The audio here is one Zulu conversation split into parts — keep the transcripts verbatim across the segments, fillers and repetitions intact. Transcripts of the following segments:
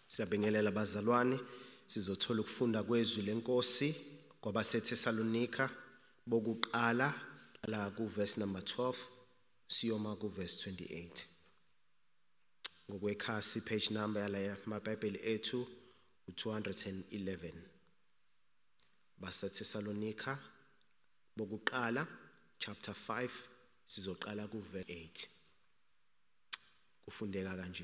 Siyabingelela bazalwane, sizothola ukufunda kwezwi lenkosi kwabaseThesalonika bokuqala la ku verse number twelve siyoma ku verse twenty-eight. Ngokwekhasi page number yala maBhayibheli ethu u two eleven. BaseThesalonika bokuqala chapter five sizoqala ku verse eight. Kufundeka kanje.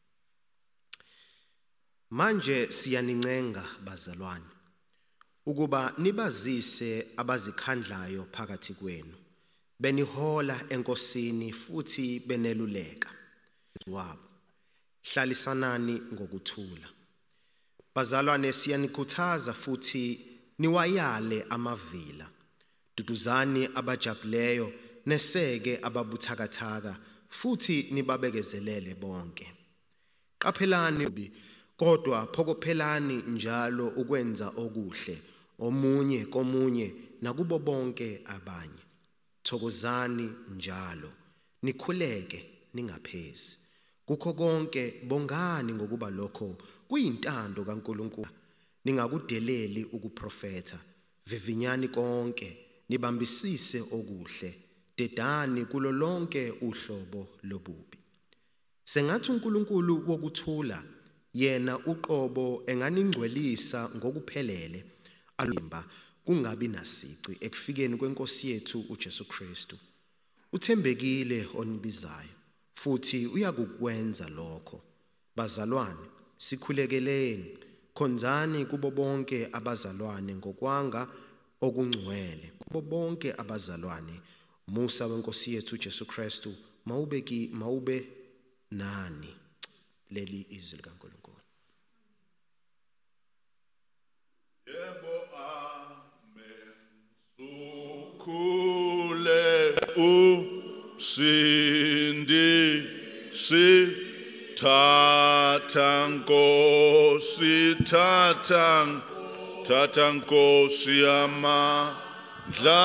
Manje siyanincenga bazalwane ukuba nibazise abazikhandlayo phakathi kwenu benihola enkosini futhi beneluleka wabo. Hlalisanani ngokuthula. Bazalwane siyanikhuthaza futhi niwayale amavila. Duduzani abajabuleyo neseke ababuthakathaka futhi nibabekezelele bonke. Qaphelani kodwa phokophelani njalo ukwenza okuhle omunye komunye nakubo bonke abanye. Thokozani njalo, nikhuleke ningaphezi. Kukho konke bongani ngokuba lokho kuyintando kaNkulunkulu. Ningakudeleli ukuprofetha, vivinyani konke, nibambisise okuhle, dedani kulo lonke uhlobo lobubi. Sengathi uNkulunkulu wokuthula yena uqobo enganingcwelisa ngokuphelele alimba kungabi nasici ekufikeni kwenkosi yethu uJesu Kristu. Uthembekile onibizayo futhi uyakukwenza lokho. Bazalwane, sikhulekeleni, khonzani kubo bonke abazalwane ngokwanga okungcwele. Kubo bonke abazalwane, musa wenkosi yethu uJesu Kristu mawube ki mawube nani. Leli izwi likaNkulunkulu. Yebo amen. Sukhule usindi si tata nkosi tata tata nkosi amandla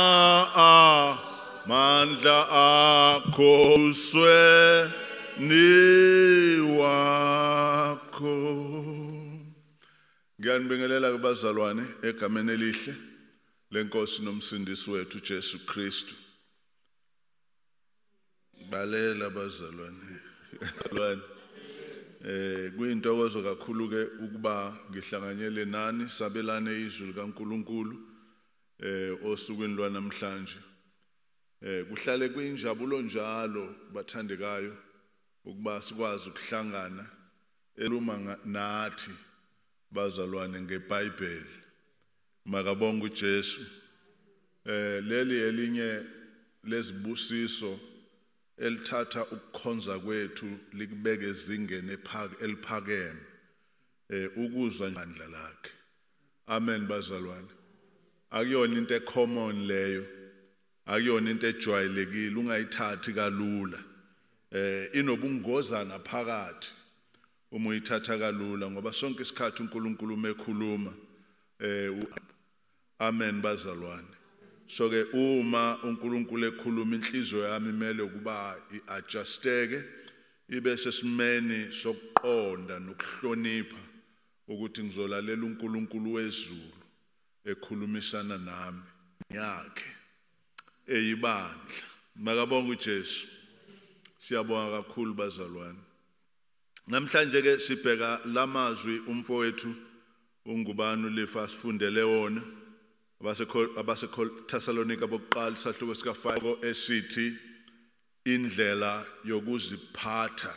amandla akho uswe ni wakho. Ngiyanibingelela kubazalwane egameni elihle lenkosi nomsindisi wethu Jesu Kristu. Balela bazalwane. Bazalwane. Eh kuyintokozo kakhulu ke ukuba ngihlanganyele nani sabelane izwi likaNkulunkulu eh osukwini lwanamhlanje. Eh kuhlale kuyinjabulo njalo bathandekayo ukuba sikwazi ukuhlangana eluma nathi bazalwane ngeBhayibheli. Makabonga uJesu. Eh leli elinye lezibusiso elithatha ukukhonza kwethu likubeke ezingeni eliphakeme eh ukuzwa ngandla lakhe. Amen bazalwane. Akuyona into ecommon leyo. Akuyona into ejwayelekile ungayithathi kalula. Eh inobungozana phakathi uma uyithatha kalula ngoba sonke isikhathi uNkulunkulu mekhuluma eh amen bazalwane. So ke uma uNkulunkulu ekhuluma inhliziyo yami imele ukuba iadjusteke ibe sesimeni sokuqonda nokuhlonipha ukuthi ngizolalela uNkulunkulu wezulu ekhulumisana nami yakhe eyibandla. Makabonga uJesu. Siyabonga kakhulu bazalwane. Namhlanje ke sibheka lamazwi umfowethu ungubani uLifa sifundele wona abaseThesalonika bokuqala isahluko sika five esithi indlela yokuziphatha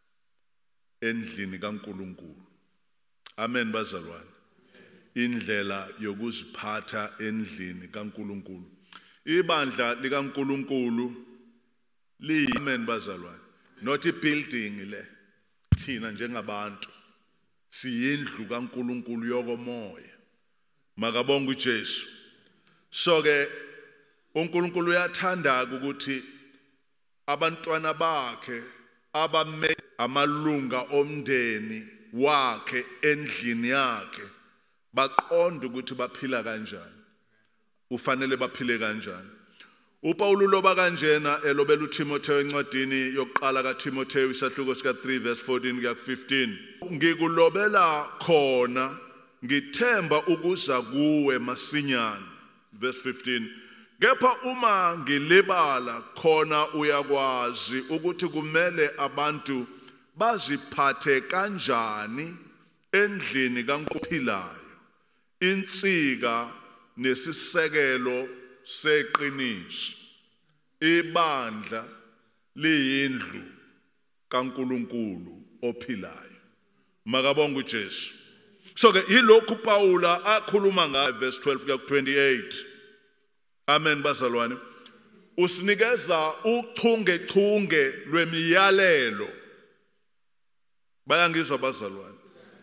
endlini kaNkulunkulu. Amen bazalwane. Indlela yokuziphatha endlini kaNkulunkulu. Ibandla likaNkulunkulu li amen bazalwane. Not a building le. Thina njengabantu siyindlu kaNkulunkulu yokomoya. Makabonga uJesu. So ke uNkulunkulu uyathanda ukuthi abantwana bakhe abame amalunga omndeni wakhe endlini yakhe baqonde ukuthi baphila kanjani. Ufanele baphile kanjani. uPawulu loba kanjena elobela uTimotheo encwadini yokuqala kaTimotheo isahluko sika three verse fourteen kuya fifteen. Ngikulobela khona ngithemba ukuza kuwe masinyane, verse fifteen. Kepha uma ngilibala khona uyakwazi ukuthi kumele abantu baziphathe kanjani endlini kaNkulunkulu, insika nesisekelo seqiniso. Ibandla liyindlu kaNkulunkulu ophilayo. Makabonga uJesu. So ke yilokhu Paula akhuluma ngayo verse twelve kuya twenty-eight. Amen bazalwane. Usinikeza uchungechunge lwemiyalelo. Bayangizwa bazalwane.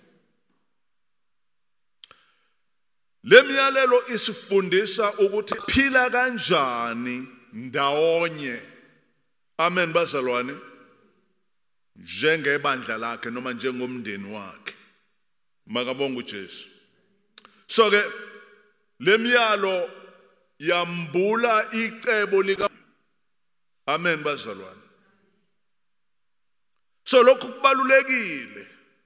Le miyalelo isifundisa ukuthi phila kanjani ndawonye. Amen bazalwane. Njengebandla lakhe noma njengomndeni wakhe. Makabonga uJesu. So ke le miyalo yambula icebo lika. Amen bazalwane. So lokhu kubalulekile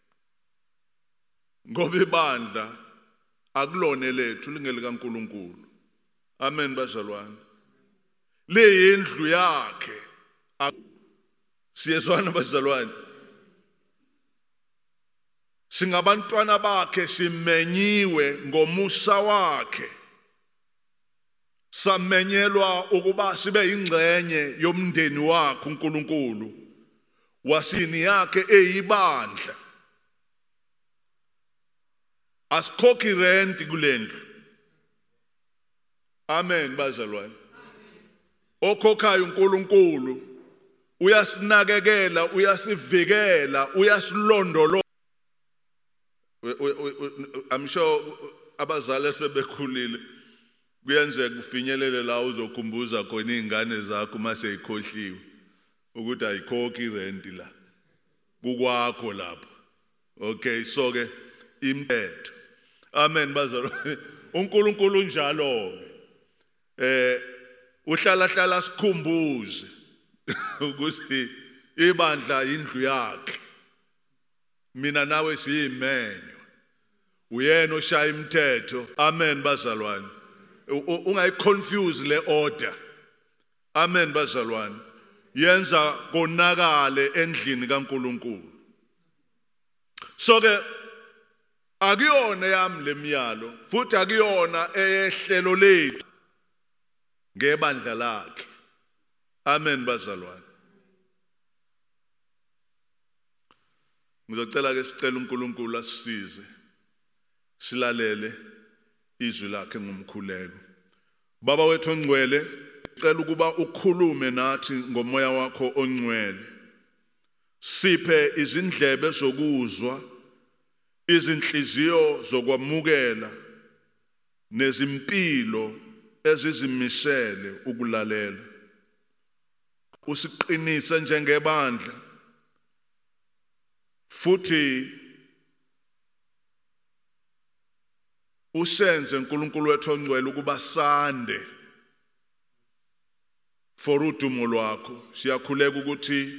ngoba ibandla akulone lethu lingeli kaNkulunkulu. Amen bazalwane. Le indlu yakhe. Siyezwana bazalwane. Singabantwana bakhe, simenyiwe ngomusa wakhe. Samenyelwa ukuba sibe ingcenye yomndeni wakhe uNkulunkulu. Wasini yakhe eyibandla. Asikhokhi rent kulendlu. Amen bazalwane. Okhokhayo uNkulunkulu uyasinakekela, uyasivikela, uyasilondoloza. I'm sure abazali sebekhulile kuyenzeka kufinyelele la uzokhumbuza khona izingane zakho mase ikhohliwe ukuthi ayikhokhi rent la kukwakho lapha. Okay, so ke imithetho. Amen bazalwane. uNkulunkulu njalo eh uhlala hlala sikhumbuze ukuthi ibandla indlu yakhe. Mina nawe siyimenyo. Uyena oshaya imithetho. Amen bazalwane. Ungayiconfuse le order. Amen bazalwane. Yenza konakale endlini kaNkulunkulu. So ke akuyona yami lemiyalo futhi akuyona eyehlelo lethu ngebandla lakhe. Amen bazalwane. Ngizocela ke sicela uNkulunkulu asisize silalele izwi lakhe ngomkhuleko. Baba wethu ongcwele, sicela ukuba ukhulume nathi ngomoya wakho ongcwele. Siphe izindlebe zokuzwa, izinhliziyo zokwamukela nezimpilo ezizimisele ukulalela. Usiqinise njengebandla futhi usenze uNkulunkulu wethu ongcwele ukuba sande for udumo lwakho. Siyakhuleka ukuthi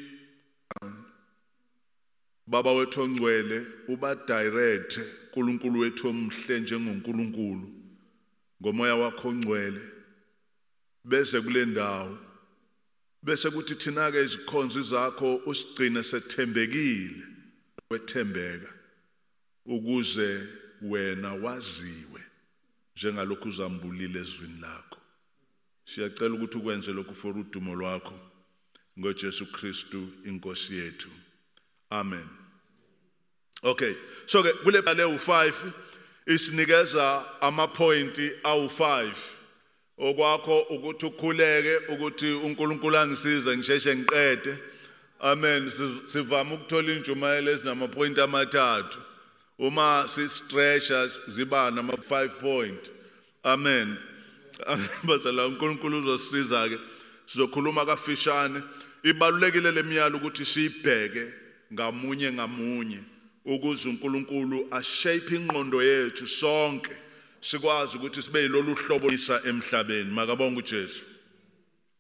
Baba wethu ongcwele uba direct uNkulunkulu wethu omhle njengoNkulunkulu ngomoya wakho ongcwele bese kule ndawo bese kuthi thina ke izikhonzi zakho usigcine sethembekile wethembeka ukuze wena waziwe njengalokhu uzambulile ezwini lakho. Siyacela ukuthi ukwenze lokhu for udumo lwakho ngoJesu Kristu inkosi yethu. Amen. Okay, so ke kule bale u five isinikeza ama point awu five okwakho ukuthi ukhuleke ukuthi uNkulunkulu angisize ngisheshe ngiqede. Amen. Sivama ukuthola injumayelo ezinama point amathathu. Uma si stretcha ziba nama five point. Amen. Bazala uNkulunkulu uzosisiza ke. Sizokhuluma kafishane. Ibalulekile lemiyalo ukuthi siyibheke ngamunye ngamunye ukuze uNkulunkulu ashape ingqondo yethu sonke sikwazi ukuthi sibe yilolu hlobo lisa emhlabeni. Makabonga uJesu.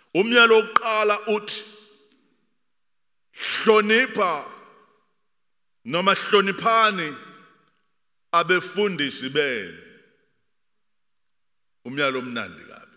Umyalo wokuqala uthi hlonipha noma hloniphani abefundisi benu. Umyalo omnandi kabi.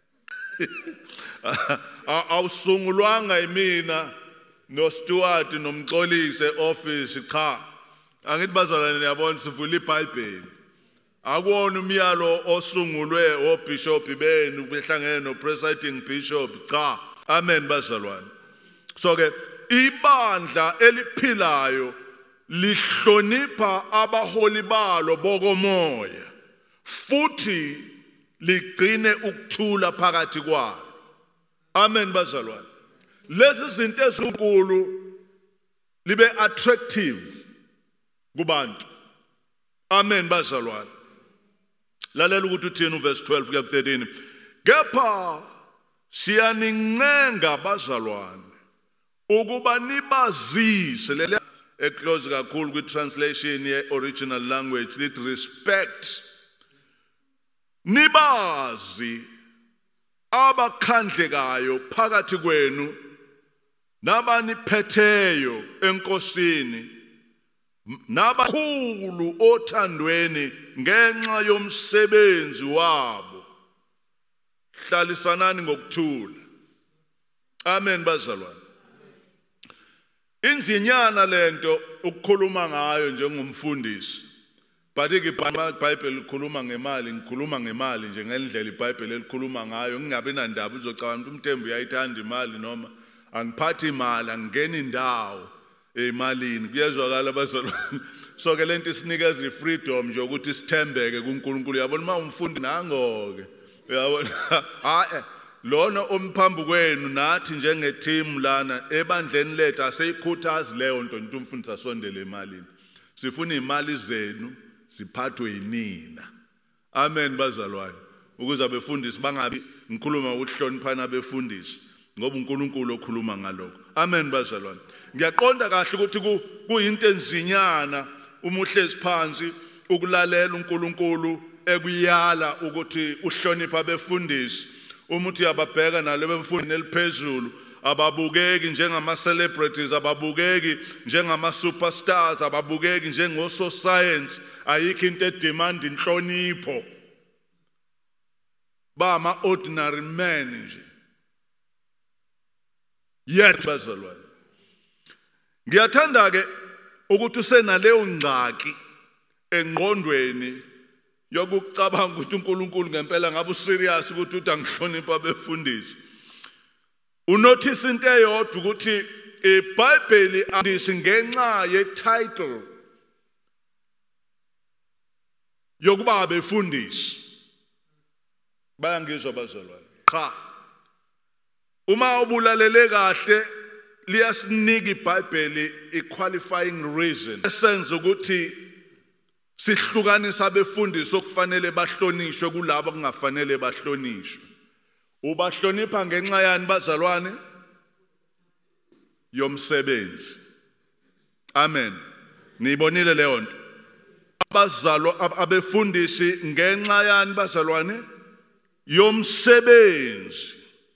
Awusungulwanga yimina no Stuart nomxolise office cha. Angithi bazalwane niyabona sivula iBhayibheli. Akuwona umyalo osungulwe obishop benu behlangene no presiding bishop cha. Amen bazalwane. So ke ibandla eliphilayo lihlonipha abaholi balo bokomoya futhi ligcine ukuthula phakathi kwalo. Amen bazalwane. Lezi zinto ezinkulu libe attractive kubantu. Amen bazalwane. Lalela ukuthi uthini uverse twelve kuya thirteen. Kepha siyanincenga bazalwane ukuba nibazise lele eclose kakhulu kwi translation ye original language lit respect. Nibazi abakhandlekayo phakathi kwenu nabaniphetheyo enkosini nabakhulu othandweni ngenxa yomsebenzi wabo. Hlalisanani ngokuthula. Amen bazalwane. Inzinyana lento ukukhuluma ngayo njengomfundisi. But ke iBhayibheli likhuluma ngemali, ngikhuluma ngemali nje ngendlela iBhayibheli elikhuluma ngayo. Ngingabe nandaba uzocabanga ukuthi uMthembu uyayithanda imali noma angiphathi imali, angena indawo emalini. Kuyezwakala bazalwane. So ke lento isinikeza ifreedom nje ukuthi sithembeke kuNkulunkulu. Yabona uma umfundi nango ke. Uyabona? Hayi lona omphambi kwenu nathi njenge team lana ebandleni lethu aseyikhuthazi leyo nto nto umfundisi asondele emalini. Sifuna imali zenu siphathwe yinina. Amen bazalwane. Ukuze abefundisi bangabi ngikhuluma ukuhloniphana abefundisi ngoba uNkulunkulu okhuluma ngalokho. Amen bazalwane. Ngiyaqonda kahle ukuthi kuyinto enzinyana uma uhlezi phansi ukulalela uNkulunkulu ekuyala ukuthi uhlonipha abefundisi. Uma uthi uyababheka nalabo bemfundo eliphezulu ababukeki njengama celebrities, ababukeki njengama superstars, ababukeki njengoso science. Ayikho into edemand inhlonipho. Ba ama ordinary men nje. Yet bazalwane. Ngiyathanda ke ukuthi usenaleyo ngxaki engqondweni yokucabanga ukuthi uNkulunkulu ngempela ngabe userious ukuthi uthi angihlonipha abefundisi. Unotice into eyodwa ukuthi iBhayibheli andisi ngenxa yetitle yokuba abefundisi. Bayangizwa bazalwane. Cha. Uma ubulalele kahle liyasinika iBhayibheli i-qualifying reason. Esenza ukuthi sihlukanisa abefundisi okufanele bahlonishwe kulabo kungafanele bahlonishwe. Ubahlonipha ngenxa yani bazalwane? Yomsebenzi. Amen. Niyibonile leyo nto. Abazalwa abefundisi ngenxa yani bazalwane? Yomsebenzi.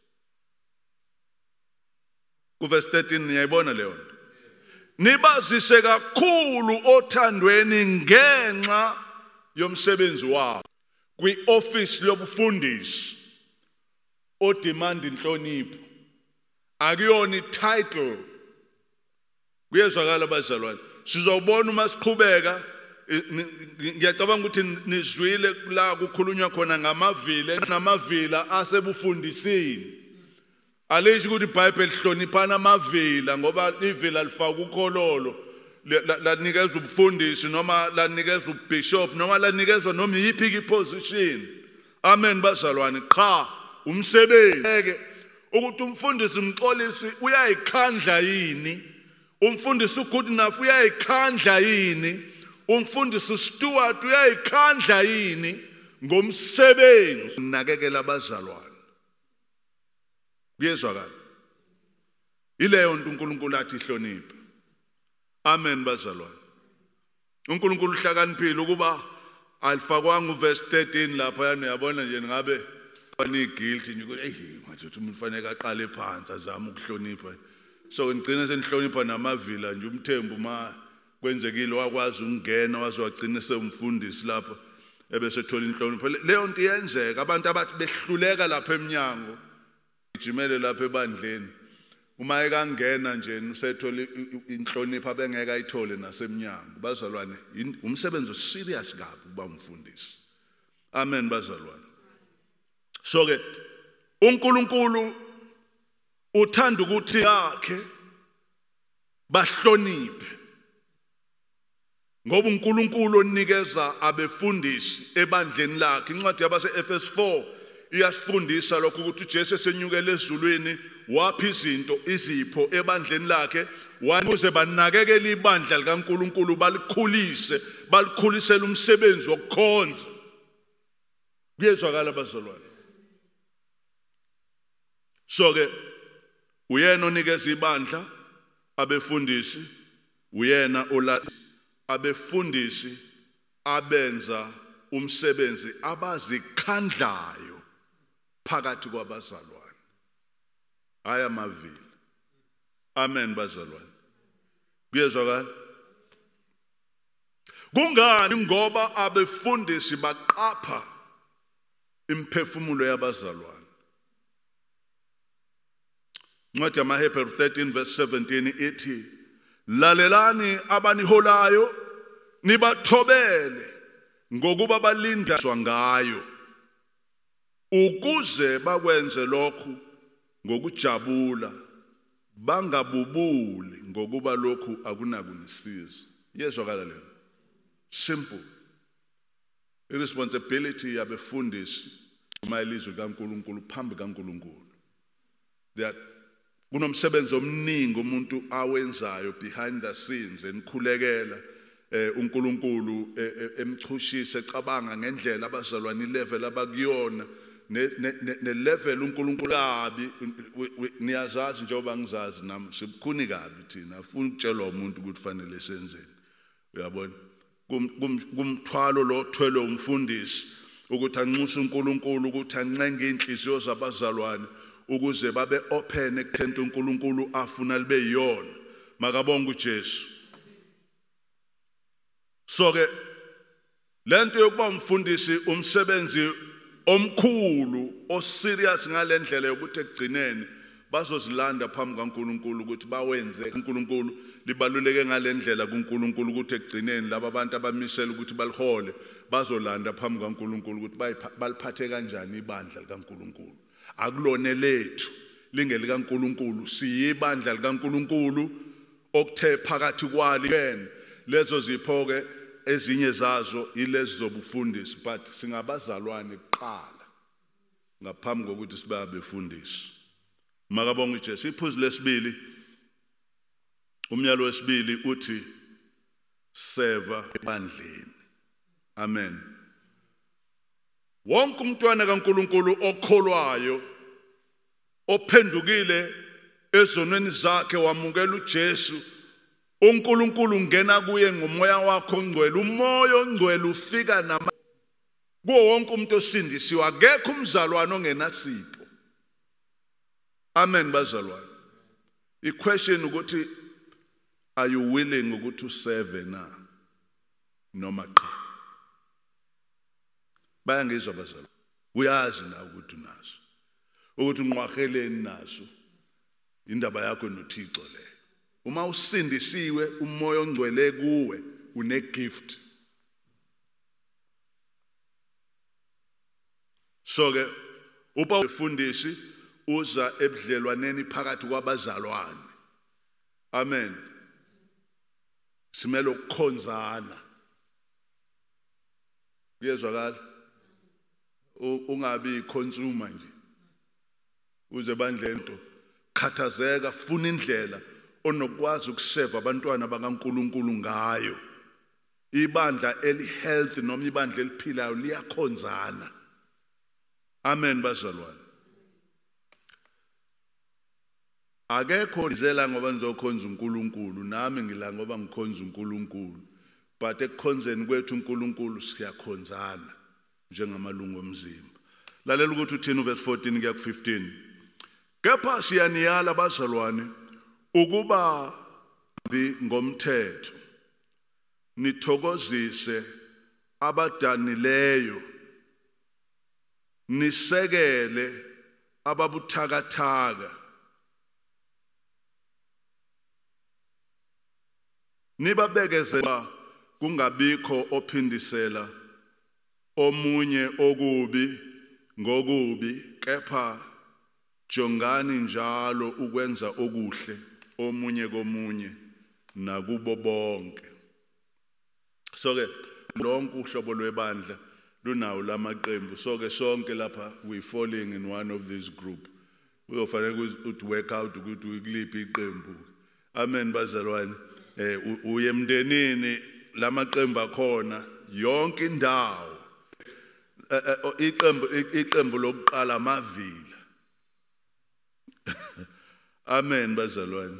Ku verse thirteen niyayibona leyo nto. Nibazise kakhulu othandweni ngenxa yomsebenzi wabo. Kwi office lobufundisi odemand inhlonipho. Akuyona ititle. Kuyezwakala bazalwane. Sizobona uma siqhubeka ngiyacabanga ukuthi nizwile la kukhulunywa khona ngamavila namavila asebufundisini. Alisho ukuthi iBhayibheli lihloniphana amavila ngoba ivila lifaka ukhololo lanikeza ubufundisi noma lanikeza ubishop noma lanikezwa noma yiphi iposition. Amen bazalwane. Cha umsebenzi ukuthi umfundisi umxolisi uyayikhandla yini, umfundisi ugood enough uyayikhandla yini, umfundisi Stuart uyayikhandla yini ngomsebenzi nakekela abazalwane. Kuyezwakala. Ileyo nto uNkulunkulu athi ihloniphe. Amen bazalwane. uNkulunkulu uhlakaniphile ukuba alifakwanga uverse thirteen lapha yana yabona nje ngabe bani guilty nje ukuthi hey manje umuntu ufanele aqale phansi azame ukuhlonipha. So ngicina senihlonipha namavila nje umthembu ma kwenzekile wakwazi ukungena wazogcina semfundisi lapha ebese thola inhlonipho. Leyo nto iyenzeka abantu abathi behluleka lapha eminyango ijimele lapha ebandleni uma ekangena nje usethola inhlonipho abengeke ayithole nasemnyango. Bazalwane umsebenzi serious kabi kuba umfundisi. Amen bazalwane. So ke uNkulunkulu uthanda ukuthi yakhe bahloniphe ngoba uNkulunkulu onikeza abefundisi ebandleni lakhe. Incwadi yabase Efesu four iyasifundisa lokho ukuthi uJesu esenyukele ezulwini wapha izinto izipho ebandleni lakhe ukuze banakekele ibandla likaNkulunkulu balikhulise balikhulisela umsebenzi wokukhonza. Kuyezwakala bazalwane. So ke uyena onikeza ibandla abefundisi, uyena olathi abefundisi abenza umsebenzi abazikhandlayo phakathi kwabazalwane. Haya mavili. Amen bazalwane. Kuyezwakala. Kungani ngoba abefundisi baqapha imphefumulo yabazalwane? Ncwadi yamaHebheru thirteen verse seventeen ithi lalelani abaniholayo nibathobele ngokuba balindiswa ngayo ukuze bakwenze lokhu ngokujabula bangabubuli ngokuba lokhu akunakunisiza. Yezwakala leyo. Simple. Irresponsibility yabefundisi uma ilizwe kaNkulunkulu phambi kaNkulunkulu. That kunomsebenzi omningi umuntu awenzayo behind the scenes enikhulekela eh uNkulunkulu emchushisa ecabanga ngendlela abazalwane level abakuyona ne level uNkulunkulu kabi niyazazi njengoba ngizazi nami sibukhuni kabi thina afuna ukutshelwa umuntu ukuthi fanele senzeni. Uyabona kumthwalo lo othwele umfundisi ukuthi anxusa uNkulunkulu ukuthi ancenge inhliziyo zabazalwane ukuze babe open ekuthenta uNkulunkulu afuna libe yiyona. Makabonga uJesu. So ke lento yokuba umfundisi umsebenzi omkhulu o serious ngalendlela yokuthi ekugcineni bazozilanda phambi kaNkulunkulu ukuthi bawenze uNkulunkulu libaluleke ngalendlela kuNkulunkulu ukuthi ekugcineni laba abantu abamisela ukuthi balihole bazolanda phambi kaNkulunkulu ukuthi baliphathe kanjani ibandla likaNkulunkulu. Akulone lethu lingeli kaNkulunkulu siyibandla likaNkulunkulu okuthe phakathi kwali yena lezo zipho ke ezinye zazo ilezi zobufundisi but singabazalwane kuqala ngaphambi kokuthi sibe abefundisi. Makabonga uJesu. Iphuzu lesibili umyalo wesibili uthi seva ebandleni. Amen. Wonke umntwana kaNkulunkulu okholwayo ophendukile ezonweni zakhe wamukela uJesu uNkulunkulu ngena kuye ngomoya wakhe ongcwele. Umoya ongcwele ufika nama kuwo wonke umuntu osindisiwe akekho umzalwane ongenasipho. Amen bazalwane. I question ukuthi are you willing ukuthi userve na noma cha? Bayangizwa bazalwane. Uyazi na ukuthi unaso. Ukuthi unqwaheleni naso. Indaba yakho noThixo le. Uma usindisiwe umoya ongcwele kuwe une gift. So ke upa ufundisi uza ebudlelwaneni phakathi kwabazalwane. Amen. Simele ukukhonzana. Kuyezwakala? Ungabi consumer nje. Uze bandle into khathazeka funa indlela onokwazi ukuseva abantwana bakaNkulunkulu ngayo. Ibandla eli health noma ibandla eliphilayo liyakhonzana. Amen bazalwane. Akekho ndizela ngoba nizokhonza uNkulunkulu nami ngila ngoba ngikhonza uNkulunkulu. But ekukhonzeni kwethu uNkulunkulu siyakhonzana njengamalungu omzimba. lalela ukuthi uthini uverse fourteen kuya ku-fifteen. Kepha siyaniyala bazalwane ukuba bi ngomthetho nithokozise abadanileyo, nisekele ababuthakathaka, nibabekezela kungabikho ophindisela omunye okubi ngokubi, kepha jongani njalo ukwenza okuhle omunye komunye nakubo bonke. So ke lonke uhlobo lwebandla lunawo lamaqembu. So ke sonke lapha we falling in one of these group. Uyofanele ukuthi work out ukuthi ukuliphi iqembu. Amen bazalwane. Eh uye emndenini lamaqembu akhona yonke indawo. Iqembu iqembu lokuqala amavila. Amen bazalwane.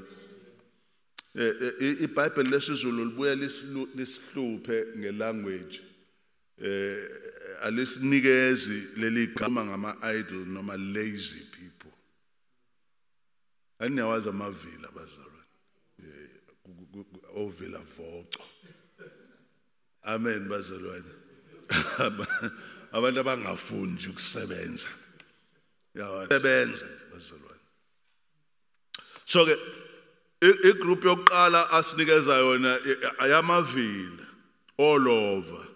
Eh iBhayibheli lesizulu libuye lisihluphe ngelanguage. Eh alisinikezi leli gama ngama idol noma lazy people. Aniyawazi amavila bazalwane. Eh ovila voco. Amen bazalwane. Abantu abangafundi ukusebenza. Ya sebenza bazalwane. So ke igroup yokuqala asinikeza yona ayamavila all over.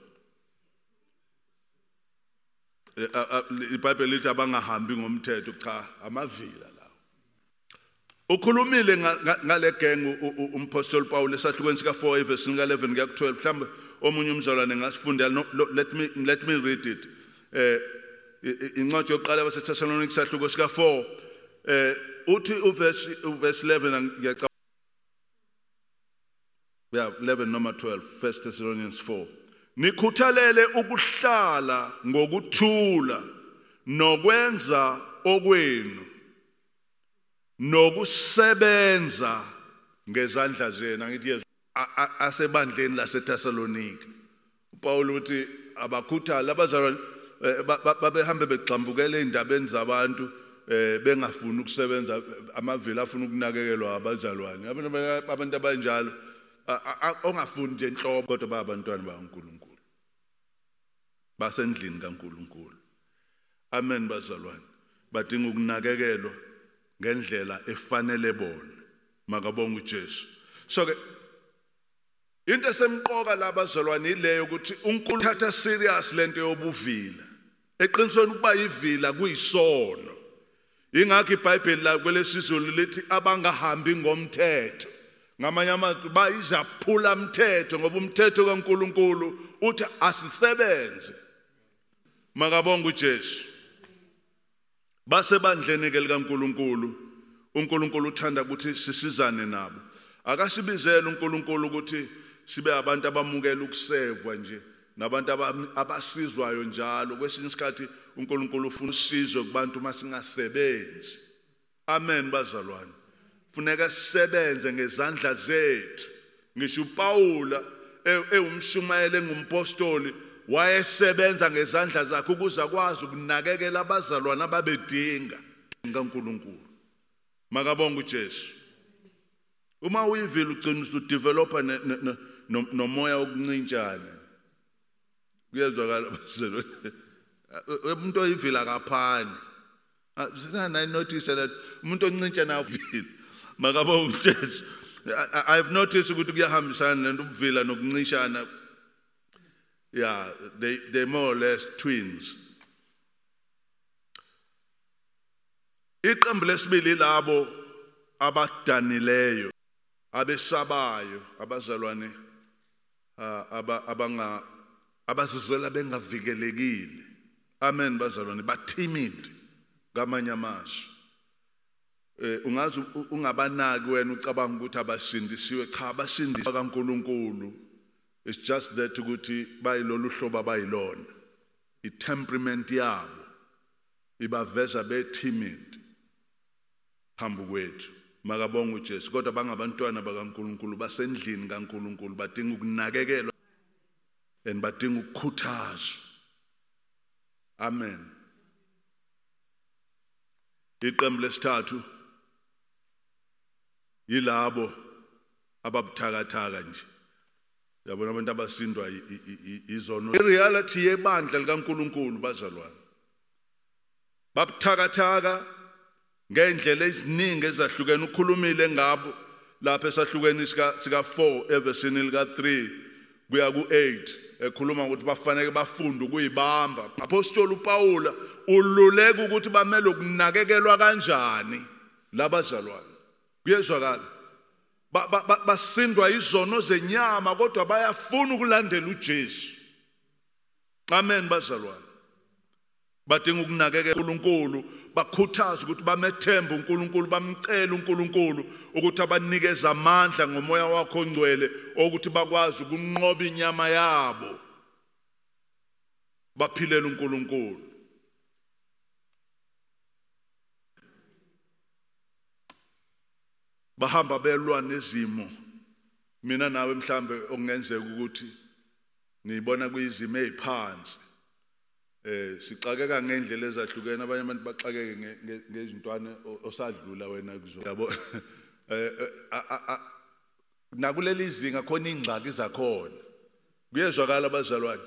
iBhayibheli lithi abangahambi ngomthetho, cha amavila lawo. Ukhulumile ngale gang umpostoli Paul esahlukweni sika four verse eleven kuya ku twelve. Mhlawumbe omunye umzalwane ngasifundela. Let me let me read it. Eh incwadi yokuqala yaseThessalonike sahluko sika four eh uthi uverse uverse eleven ngiyacabanga yeah eleven noma twelve. First Thessalonians four. Nikhuthalele ukuhlala ngokuthula nokwenza okwenu nokusebenza ngezandla zenu. Angithi yezwa asebandleni laseThessalonike uPaul uthi abakhuthale abazalwane babehambe begxambukele indabeni zabantu bengafuni ukusebenza, amavila afuna ukunakekelwa abazalwane. Abantu abanjalo ongafuni nje enhlobo kodwa bayabantwana bakaNkulunkulu, basendlini kaNkulunkulu. Amen bazalwane. Badinga ukunakekelwa ngendlela efanele bona. Makabonga uJesu. So ke into esemqoka labazalwane ileyo ukuthi uNkulunkulu uthatha serious lento yobuvila. Eqinisweni ukuba ivila kuyisono. Ingakho iBhayibheli la kwelesizulu lithi abangahambi ngomthetho. Ngamanye amazwi bayizaphula umthetho ngoba umthetho kaNkulunkulu uthi asisebenze. Makabonga uJesu. Basebandleni ke likaNkulunkulu, uNkulunkulu uthanda ukuthi sisizane nabo. Akasibizele uNkulunkulu ukuthi sibe abantu abamukela ukusevwa nje nabantu abasizwayo njalo. Kwesinye isikhathi uNkulunkulu ufuna usizo kubantu masingasebenzi. Amen bazalwane. Funeka sisebenze ngezandla zethu. Ngisho uPaula ewumshumayeli ngumpostoli wayesebenza ngezandla zakhe ukuze akwazi ukunakekela abazalwane ababedinga kaNkulunkulu. Makabonga uJesu. Uma uyivila ugcina usudevelopa nomoya wokuncintshana. Kuyezwakala bazalwane. Umuntu oyivila kaphani. Sina notice that umuntu oncintshana avila. Makabonga uJesu. I've noticed ukuthi kuyahambisana nobuvila nokuncishana. Yeah, they they more or less twins. Iqembu lesibili labo abadanileyo, abesabayo, abazalwane abanga abazizwela bengavikelekile. Amen bazalwane, ba timid ngamanye amazwi. Eh ungazi ungabanaki wena ucabanga ukuthi abasindisiwe, cha abasindiswa kaNkulunkulu. It's just that ukuthi bayilolu hlobo abayilona. I temperament yabo ibaveza be timid phambi kwethu. Makabonga uJesu. Kodwa bangabantwana bakaNkulunkulu basendlini kaNkulunkulu, badinga ukunakekelwa and badinga ukukhuthazwa. Amen. Iqembu lesithathu yilabo ababuthakathaka nje. Yabona abantu abasindwa izono. I-reality yebandla likaNkulunkulu bazalwane. Babuthakathaka ngendlela eziningi ezahlukene. Ukhulumile ngabo lapha esahlukeni sika four evesini lika three kuya ku eight ekhuluma ukuthi bafanele bafunde ukuyibamba. Apostoli uPaul ululeka ukuthi bamele ukunakekelwa kanjani labazalwane. Kuyezwakala basindwa izono zenyama kodwa bayafuna ukulandela uJesu. Amen bazalwane. Badinga ukunakekela uNkulunkulu, bakhuthaza ukuthi bamethembe uNkulunkulu, bamcela uNkulunkulu ukuthi abanikeze amandla ngomoya wakhe ongcwele ukuthi bakwazi ukunqoba inyama yabo, baphilela uNkulunkulu. Bahamba belwa nezimo. Mina nawe mhlambe okungenzeka ukuthi niyibona kuyizimo eziphansi. Eh sixakeka ngendlela ezahlukene, abanye abantu baxakeke ngezintwana osadlula wena kuzo. Yabo eh nakuleli izinga khona ingxaki zakhona. Kuyezwakala abazalwane.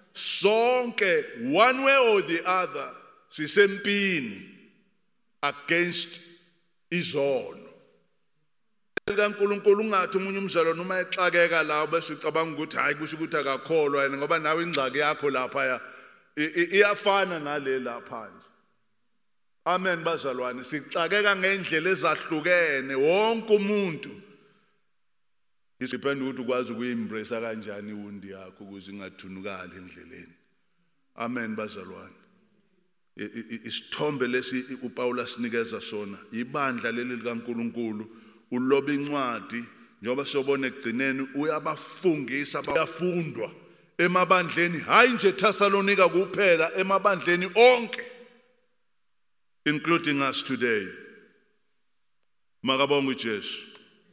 Sonke one way or the other sisempini against izono. kaNkulunkulu ungathi umunye umzalo noma exakeka lawo bese ucabanga ukuthi hayi kusho ukuthi akakholwa yena ngoba nawe ingxaki yakho lapha iyafana nale lapha nje. Amen bazalwane. Sixakeka ngendlela ezahlukene wonke umuntu. Isipende ukuthi ukwazi ukuyiembrace kanjani iwundi yakho ukuze ingathunukali endleleni. Amen bazalwane. Isithombe lesi uPaul asinikeza sona ibandla leli likaNkulunkulu. Uloba incwadi njengoba sobona ekugcineni uyabafungisa bayafundwa emabandleni, hayi nje Thessalonika kuphela, emabandleni onke, including us today. Makabonga uJesu.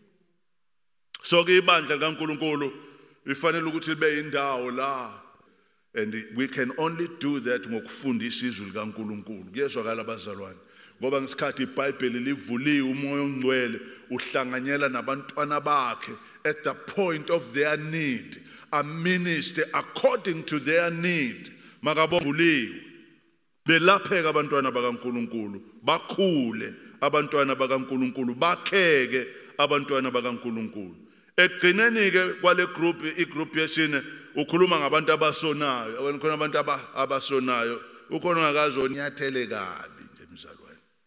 So ke ibandla likaNkulunkulu lifanele ukuthi libe indawo la, and we can only do that ngokufundisa izwi likaNkulunkulu. Kuyezwakala abazalwane. Ngoba ngesikhathi iBhayibheli livuliwe umoya ongcwele uhlanganyela nabantwana bakhe at the point of their need, a minister according to their need. Makabovuliwe belapheka abantwana bakaNkulunkulu, bakhule abantwana bakaNkulunkulu, bakheke abantwana bakaNkulunkulu. Ekugcineni ke kwale group, igroup yesine ukhuluma ngabantu abasonayo. Akukhona abantu abasonayo, ukhona ongakazi onyathele kabi nje mzalwane.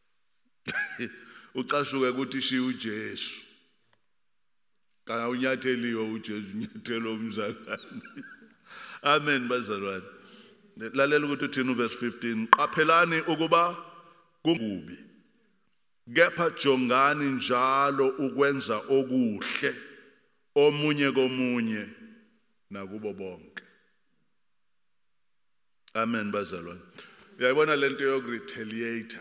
Ucasuke ukuthi shiya uJesu. Kana unyatheliwe uJesu, unyathelo umzalwane. Amen bazalwane. Lalela ukuthi uthini uverse fifteen. Qaphelani ukuba kungubi. Kepha jongani njalo ukwenza okuhle omunye komunye nakubo bonke. Amen bazalwane. Uyayibona lento yokuretaliate.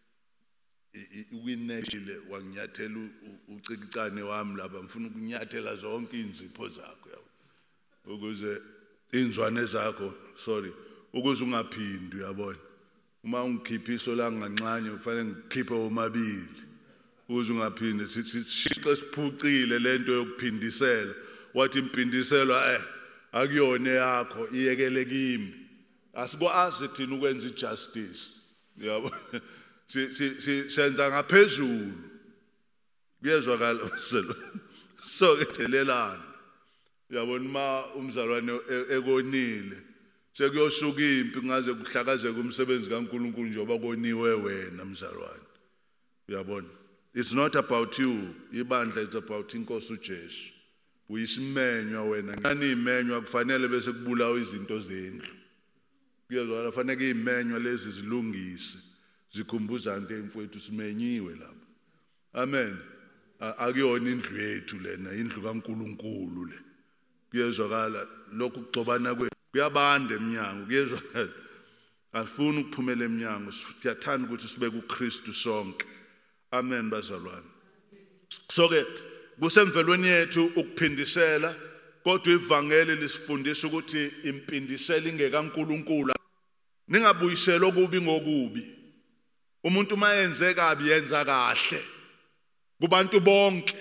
Wineshile wanginyathela ucikicane wami lapha, ngifuna ukunyathela zonke inzipho zakho yabo ukuze inzwane zakho, sorry, ukuze ungaphindi. Uyabona uma ungikhipha iso la nganxanye kufanele ngikhiphe omabili ukuze ungaphindi. Sishiqe siphucile lento yokuphindisela. Wathi impindiselwa eh akuyona yakho, iyekele kimi. Asikwazi thina ukwenza ijustice. Uyabona si si senza ngaphezulu. Kuyezwakala umselo. So kethelelana. Uyabona ma umzalwane ekonile sekuyosuka impi ngaze kuhlakazeke umsebenzi kaNkulunkulu njengoba koniwe wena mzalwane. Uyabona, it's not about you ibandla, it's about inkosi uJesu. Uyisimenywa wena, ngani imenywa kufanele bese kubulawa izinto zendlu. Kuyezwakala kufanele imenywa lezi zilungise zikhumbuza into emfowethu simenyiwe lapha. Amen. Akuyona indlu yethu lena, indlu kaNkulunkulu le. Kuyezwakala lokhu kugxobana kwe kuyabanda eminyango. Kuyezwakala afuna ukuphumela eminyango, siyathanda ukuthi sibe kuKristu sonke. Amen bazalwane. So ke kusemvelweni yethu ukuphindisela, kodwa ivangeli lisifundisa ukuthi impindisela ingekaNkulunkulu. Ningabuyisela okubi ngokubi. Umuntu mayenze kabi yenza kahle kubantu bonke.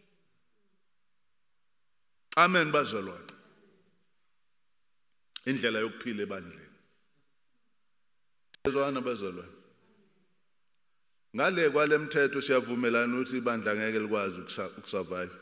Amen bazalwane. Indlela yokuphila ebandleni. Ezwana bazalwane. Ngale kwalemthetho siyavumelana ukuthi ibandla ngeke likwazi ukusurvive.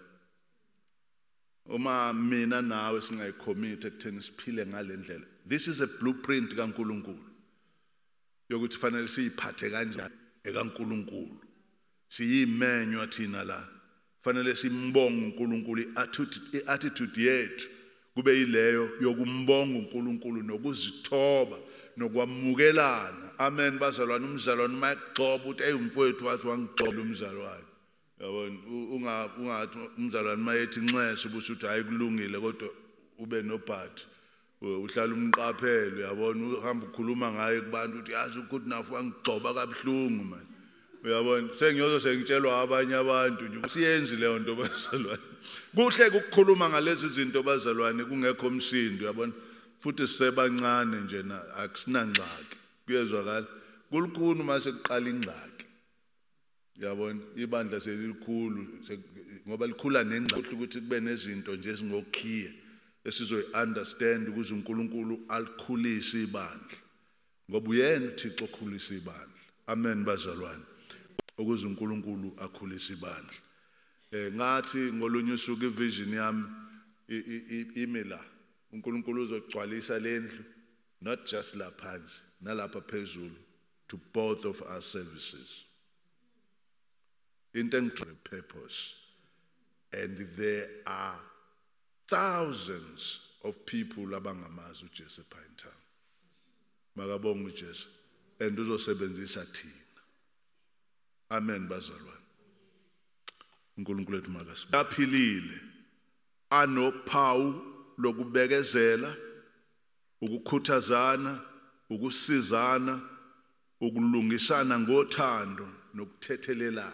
Uma mina nawe singayicommit ekutheni siphile ngale ndlela. This is a blueprint kaNkulunkulu. Yokuthi fanele siyiphathe kanjani ekaNkulunkulu. Siyimenywa thina la. Fanele simbonge uNkulunkulu, i-attitude yethu kube yileyo yokumbonga uNkulunkulu nokuzithoba nokwamukelana. Amen bazalwane. Umzalwane mayagcoba uthi hey umfowethu wathi wangigxola umzalwane. Yabona ungathi umzalwane mayethi inxese ubusho uthi hayi kulungile kodwa ube nobhathi. Uhlala umqaphelo yabona uhamba ukhuluma ngaye kubantu uthi yazi ukuthi nafu wangigxoba kabuhlungu man. Uyabona sengiyozo sengitshelwa abanye abantu nje siyenzi leyo nto bazalwane. Kuhle ukukhuluma ngalezi zinto bazalwane kungekho umsindo yabona futhi sisebancane nje na akusinangxaki. Kuyezwakala kulukhulu mase kuqala ingxaki. Yabona ibandla selikhulu ngoba likhula nengxaki ukuthi kube nezinto nje ezingokhiye esizoyi understand ukuze uNkulunkulu alikhulise ibandla. Ngoba uyena uThixo okhulisa ibandla. Amen bazalwane. Ukuze uNkulunkulu akhulise ibandla. Eh ngathi ngolunye usuku ivision yami imila uNkulunkulu uzogcwalisa lendlu not just la phansi nalapha phezulu to both of our services. Intentional purpose. And there are thousands of people abangamazi uJesu Pine Town. Makabonga uJesu and uzosebenzisa thina. Amen bazalwane. uNkulunkulu wethu makasibe. Aphilile anophawu lokubekezela, ukukhuthazana, ukusizana, ukulungisana ngothando nokuthethelelana.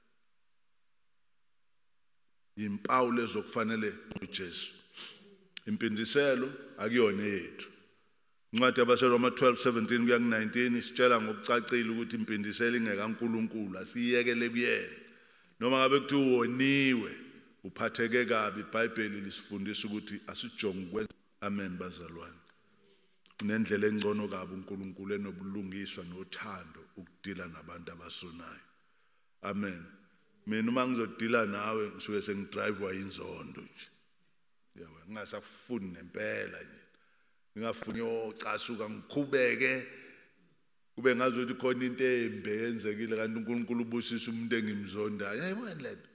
Impawu lezo kufanele uJesu. Impindiselo akuyona yethu. Incwadi yabaseRoma twelve seventeen kuya ku nineteen isitshela ngokucacile ukuthi impindiselo ingekaNkulunkulu asiyekele kuyena. Noma ngabe kuthi uwoniwe uphatheke kabi iBhayibheli lisifundisa ukuthi asijonge ukwenza. Amen bazalwane. Unendlela engcono kabi uNkulunkulu enobulungiswa nothando ukudila nabantu abasonayo. Amen. Mina uma ngizodila nawe ngisuke sengidrive wayinzondo nje. Yabo ngingasafuni nempela nje. Ngingafuni yocasuka ngikhubeke kube ngazi ukuthi khona into embe yenzekile kanti uNkulunkulu ubusisa umuntu engimzondayo. Yayibona lento.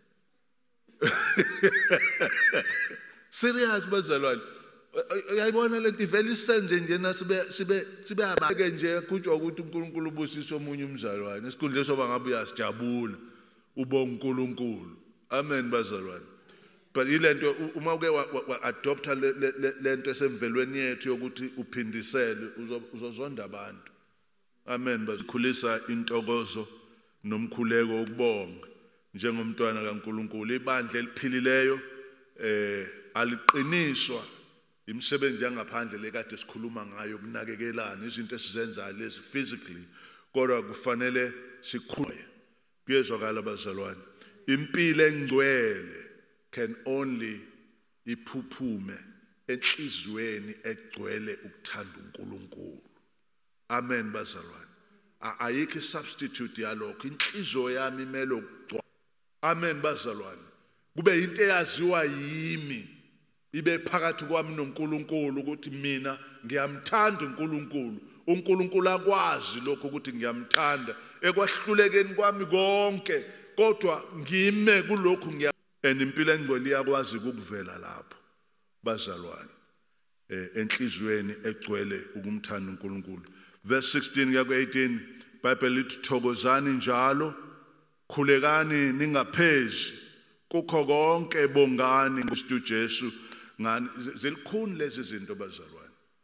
Serious bazalwane. Uyayibona lento ivela isenze nje na sibe sibe sibe abake nje kuthiwa ukuthi uNkulunkulu ubusisa omunye umzalwane. Isikhundle soba ngabe uyasijabula. Ubonga uNkulunkulu. Amen bazalwane. But ilento uma uke adopta lento esemvelweni yethu yokuthi uphindisele uzozonda abantu. Amen bazikhulisa intokozo nomkhuleko wokubonga njengomntwana kaNkulunkulu. Ibandla eliphilileyo eh aliqiniswa imisebenzi yangaphandle lekade sikhuluma ngayo kunakekelana izinto esizenzayo lezi physically kodwa kufanele sikhule. Kuyezwakala bazalwane. Impilo engcwele can only iphuphume enhlizweni egcwele ukuthanda uNkulunkulu. Amen bazalwane. Ayikho isubstitute yalokho. Inhliziyo yami imele ukugcwala. Amen bazalwane. Kube into eyaziwa yimi ibe phakathi kwami noNkulunkulu ukuthi mina ngiyamthanda uNkulunkulu. uNkulunkulu akwazi lokho ukuthi ngiyamthanda ekwahlulekeni kwami konke kodwa ngime kulokhu ngiya and impilo engcwele iyakwazi ukuvela lapho bazalwane eh enhlizweni egcwele ukumthanda uNkulunkulu. Verse sixteen kuya ku eighteen iBhayibheli lithi thokozani njalo khulekani ningaphezi kukho konke bongani ngoKristu Jesu ngani zilikhuni lezi zinto bazalwane.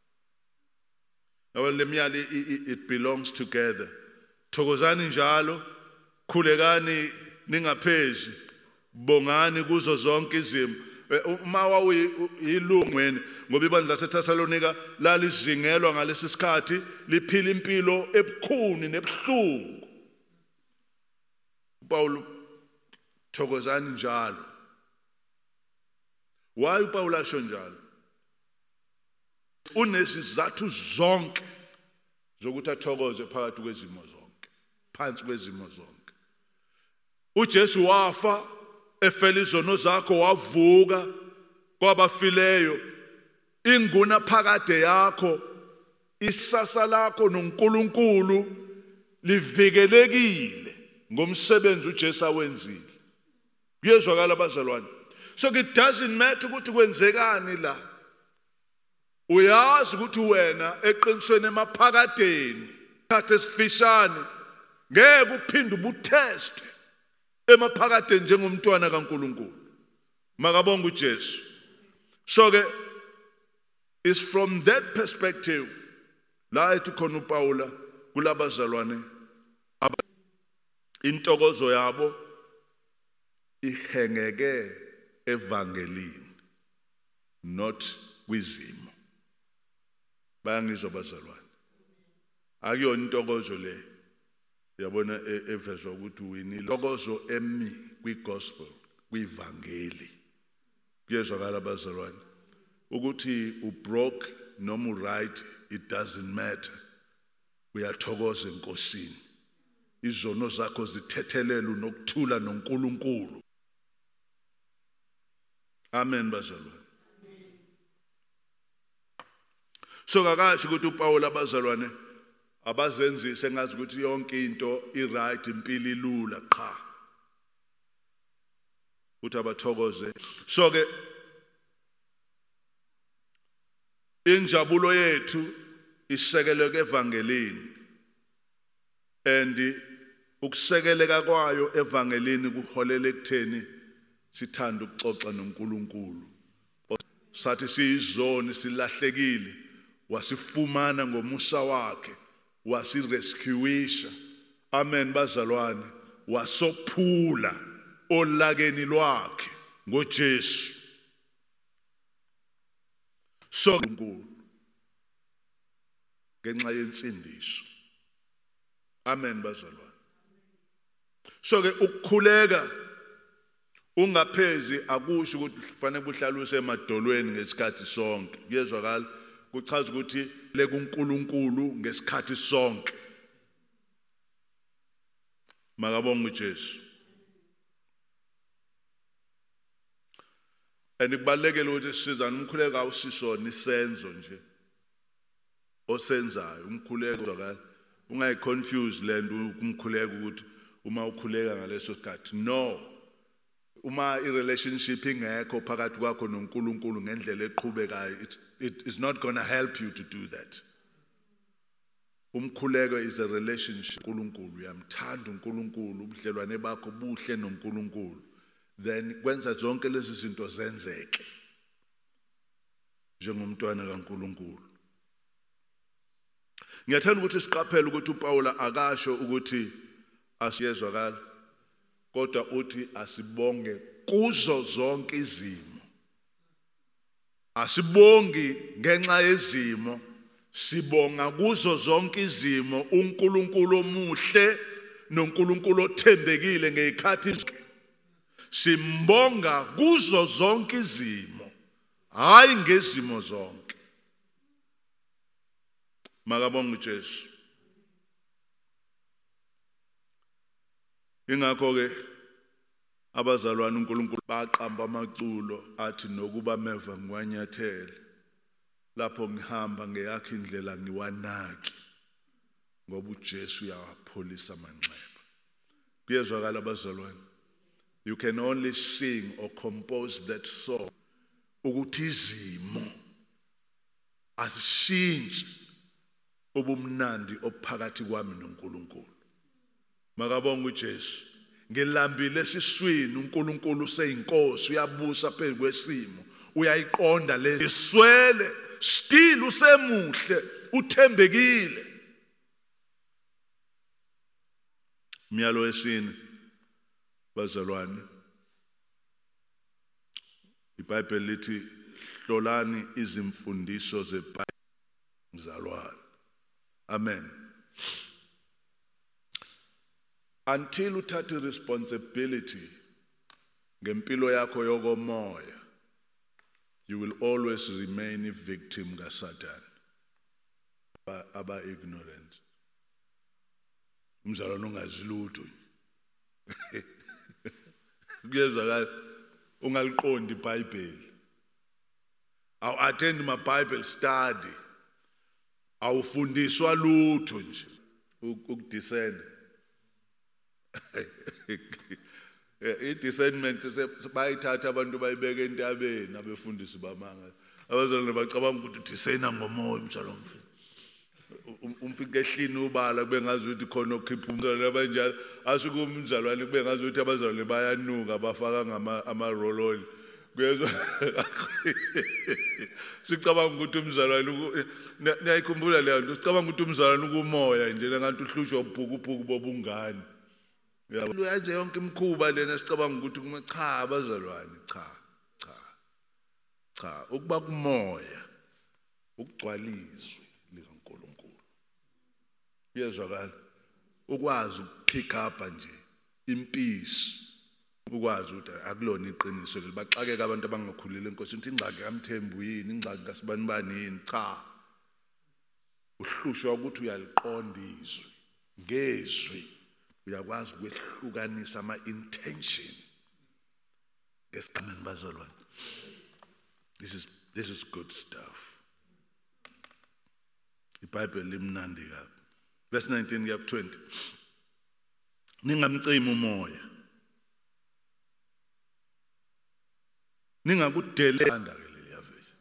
Now lemiyali it belongs together. Thokozani njalo khulekani ningaphezi bongani kuzo zonke izimo. Uma wawuyilungweni ngoba ibandla laseThesalonika lalizingelwa ngalesi sikhathi liphila impilo ebukhuni nebhlungu uPaul thokozani njalo. Why uPaul asho njalo? Unesizathu zonke zokuthi athokoze phakathi kwezimo zonke, phansi kwezimo zonke. uJesu wafa efela izono zakho, wavuka kwabafileyo. Inguna phakade yakho, isasa lakho noNkulunkulu livikelekile ngomsebenzi uJesu awenzile. Kuyezwakala bazalwane. So it doesn't matter ukuthi kwenzekani la. Uyazi ukuthi wena eqinisweni emaphakadeni thathe esifishane ngeke uphinde ubutest emaphakadeni njengomntwana kaNkulunkulu. Makabonga uJesu. So ke is from that perspective la ethi khona uPaula kulabazalwane intokozo yabo ihengeke evangelini, not kwizimo. Bayangizwa bazalwane. Akuyona intokozo le yabona evezwa ukuthi wini intokozo emi kwigospel, kwivangeli. Kuyezwakala bazalwane ukuthi ubroke noma uright, it doesn't matter. Uyathokoza enkosini. Izono zakho zithethelele nokuthula noNkulunkulu. Amen bazalwane. So kakasho ukuthi uPaul abazalwane abazenzise ngazi ukuthi yonke into iright, impilo ilula qha. Uthi abathokoze. So ke injabulo yethu isekeleke evangelini, and ukusekeleka kwayo evangelini kuholela ekutheni sithanda ukuxoxa noNkulunkulu. Sathi siyizoni silahlekile, wasifumana ngomusa wakhe, wasirescuisha. Amen bazalwane. Wasophula olakeni lwakhe ngoJesu. So uNkulunkulu ngenxa yensindiso. Amen bazalwane. So ke ukukhuleka ungaphezi akusho ukuthi kufanele kuhlale usemadolweni ngesikhathi sonke. Kuyezwakala kuchaza ukuthi le kuNkulunkulu ngesikhathi sonke. Makabonga uJesu. Andikubalekele ukuthi sizana umkhuleko awusisona isenzo nje osenzayo. Umkhuleko uzwakala ungayiconfuse lento umkhuleko ukuthi uma ukhuleka ngaleso sikhathi. No. Uma irelationship ingekho phakathi kwakho noNkulunkulu ngendlela eqhubekayo, it, it is not going to help you to do that. Umkhuleko is a relationship uNkulunkulu. Uyamthanda uNkulunkulu, ubudlelwane bakho buhle noNkulunkulu. Then kwenza zonke lezi zinto zenzeke njengomntwana kaNkulunkulu. Ngiyathanda ukuthi siqaphele ukuthi uPaul akasho ukuthi asiyezwakala, kodwa uthi asibonge kuzo zonke izimo. Asibongi ngenxa yezimo, sibonga kuzo zonke izimo uNkulunkulu omuhle noNkulunkulu othembekile ngezikhathi zonke. Simbonga kuzo zonke izimo, hayi ngezimo zonke. Makabonga uJesu. Ingakho ke abazalwane uNkulunkulu baqamba amaculo athi nokuba meva ngiwanyathele, lapho ngihamba ngeyakhe indlela ngiwanaki, ngoba uJesu uyawapholisa amanxeba. Kuyezwakala abazalwane. You can only sing or compose that song ukuthi izimo asishintshi ubumnandi ophakathi kwami noNkulunkulu. Makabonga uJesu. Ngelambile esiswini uNkulunkulu useyinkosi, uyabusa phezu kwesimo, uyayiqonda le iswele, still usemuhle, uthembekile. Myalo wesine bazalwane, iBhayibheli lithi hlolani izimfundiso zeBhayibheli mzalwane. Amen. until uthathe responsibility ngempilo yakho yokomoya, you will always remain a victim ka Satan. Aba, aba ignorant. Umzalwane ongazi lutho. Kuyezwakala ungaliqondi iBhayibheli. Aw attend my Bible study. Awufundiswa lutho nje ukudiscern. I-discernment bayithatha abantu bayibeka entabeni abefundisi bamanga. Abazalwane bacabanga ukuthi udiscerna ngomoya umshalo mfini. Umfike ehlini ubala kube ngazi ukuthi khona okhipha umzalwane abanjalo. Asuke umzalwane kube ngazi ukuthi abazalwane bayanuka bafaka ngama ama roll on. Kuyezwa sicabanga ukuthi umzalwane niyayikhumbula leyo nto sicabanga ukuthi umzalwane ukumoya nje ngathi uhlushwa ubhuku bobungane. Yabo yaje yonke imkhuba lena sicabanga ukuthi kuma cha abazalwane cha cha cha ukuba kumoya ukugcwalizwe likaNkulunkulu. Uyezwakala ukwazi ukupick up nje impisi ukwazi ukuthi akulona iqiniso libaxakeka abantu abangakhulile inkosi ukuthi ingxaki kaMthembu yini ingxaki kaSibani banini cha uhlushwa ukuthi uyaliqonda izwi ngezwi uyakwazi ukwehlukanisa ama intention ngesiqhameni bazalwane. This is this is good stuff. iBhayibheli limnandi kabi. Verse nineteen kuya twenty. Ningamcimi umoya. Ningakudele andakele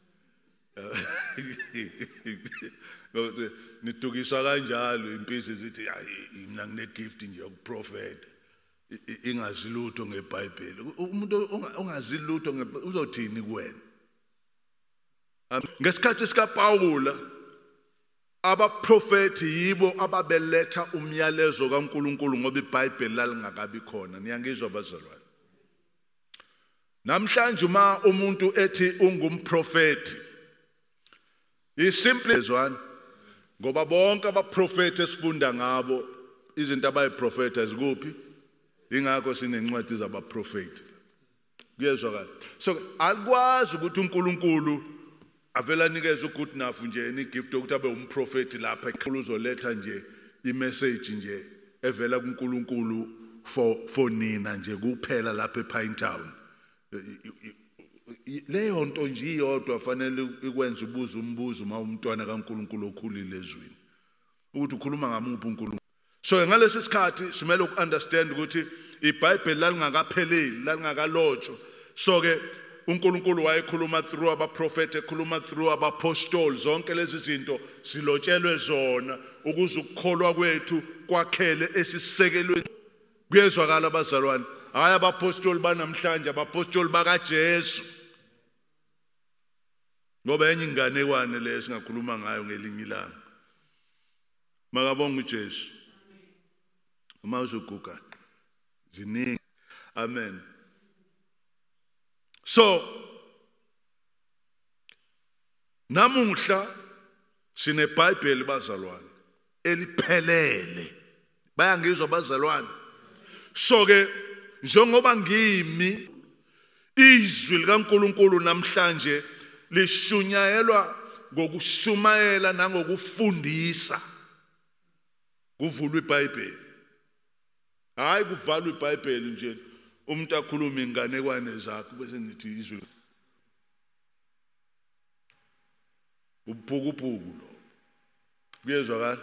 yavese. Nitukiswa kanjalo impisi zithi hayi mina ngine gift nje yokuprofeta ingazi lutho ngeBhayibheli. Umuntu ongazi lutho uzothini kuwena? Ngesikhathi sika Pawula abaprofeti yibo ababeletha umyalezo kaNkuluNkulu ngoba iBhayibheli lalingakabi khona. Niyangizwa bazalwane? Namhlanje uma umuntu ethi ungumprofeti is simply one ngoba bonke abaprofeti esifunda ngabo izinto abayiprofeta zikuphi ingakho sinencwadi zabaprofeti. Kuyezwakala. So akwazi ukuthi uNkulunkulu avela nikeza good enough nje ni gift yokuthi abe umprofeti lapha ekhulu uzoletha nje imessage nje evela kuNkulunkulu for for nina nje kuphela lapha ePine Town. Leyo nto nje iyodwa fanele ikwenza ubuzo umbuzo uma umntwana kaNkulunkulu okhulile ezweni ukuthi ukhuluma ngamuphi uNkulunkulu. So ngalesi sikhathi simele ukunderstand ukuthi iBhayibheli lalingakapheleli lalingakalotsho. So ke uNkulunkulu wayekhuluma through abaprofeti ekhuluma through abapostoli zonke lezi zinto silotshelwe zona ukuze ukukholwa kwethu kwakhele esisekelweni. Kuyezwakala abazalwane hayi abapostoli banamhlanje abapostoli bakaJesu. Ngoba enye inganekwane le singakhuluma ngayo ngelinye ilanga. Makabonga uJesu. Uma uzoguga ziningi. Amen. So namuhla sine Bible bazalwane eliphelele. Bayangizwa bazalwane. So ke njengoba ngimi izwi likaNkuluNkulu namhlanje lishunyayelwa ngokushumayela nangokufundisa. Kuvulwa iBhayibheli. Hayi kuvalwa iBhayibheli nje umuntu akhuluma inganekwane zakhe bese ngithi izwi ubhukubuku lo. Kuyezwakala?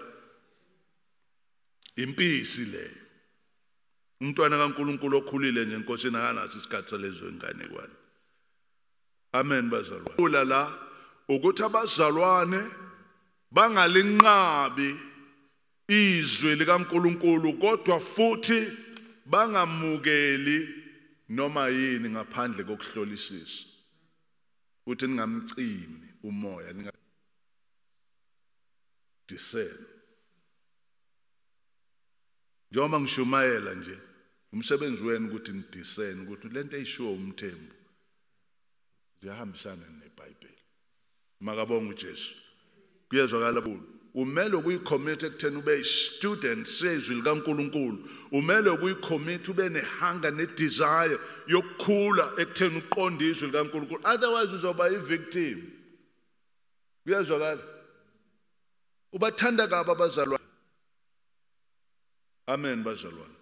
Impisi leyo. Umntwana kaNkuluNkulu okhulile nje inkosini akanaso isikhathi salezo inganekwane. Amen bazalwane. Ulala ukuthi abazalwane bangalinqabi izwi likaNkuluNkulu kodwa futhi bangamukeli noma yini ngaphandle kokuhlolisisa. Uthi ningamcimi umoya ninga discern. Njengoba ngishumayela nje umsebenzi wenu ukuthi nidiscern ukuthi lento eyisho uMthembu ziyahambisana neBhayibheli. Makabonga uJesu. Kuyezwakala bulu. umele ukuyicommit ekutheni ube student sezwi likaNkulunkulu, umele ukuyicommit ube nehunger ne-desire yokukhula ekutheni uqonde izwi likaNkulunkulu, otherwise uzoba i-victim. Kuyazwakala? Ubathanda kabi abazalwane? Amen bazalwane.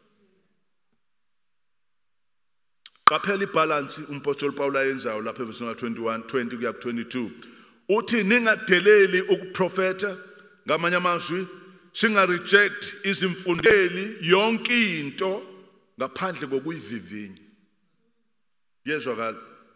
Qaphela ibalance umpostoli Paul ayenzayo lapha evesini twenty-one twenty kuya twenty-two. Uthi ningadeleli ukuprofeta, ngamanye amazwi singa reject izimfundeli yonke into ngaphandle kokuyivivinya. Yezwakala?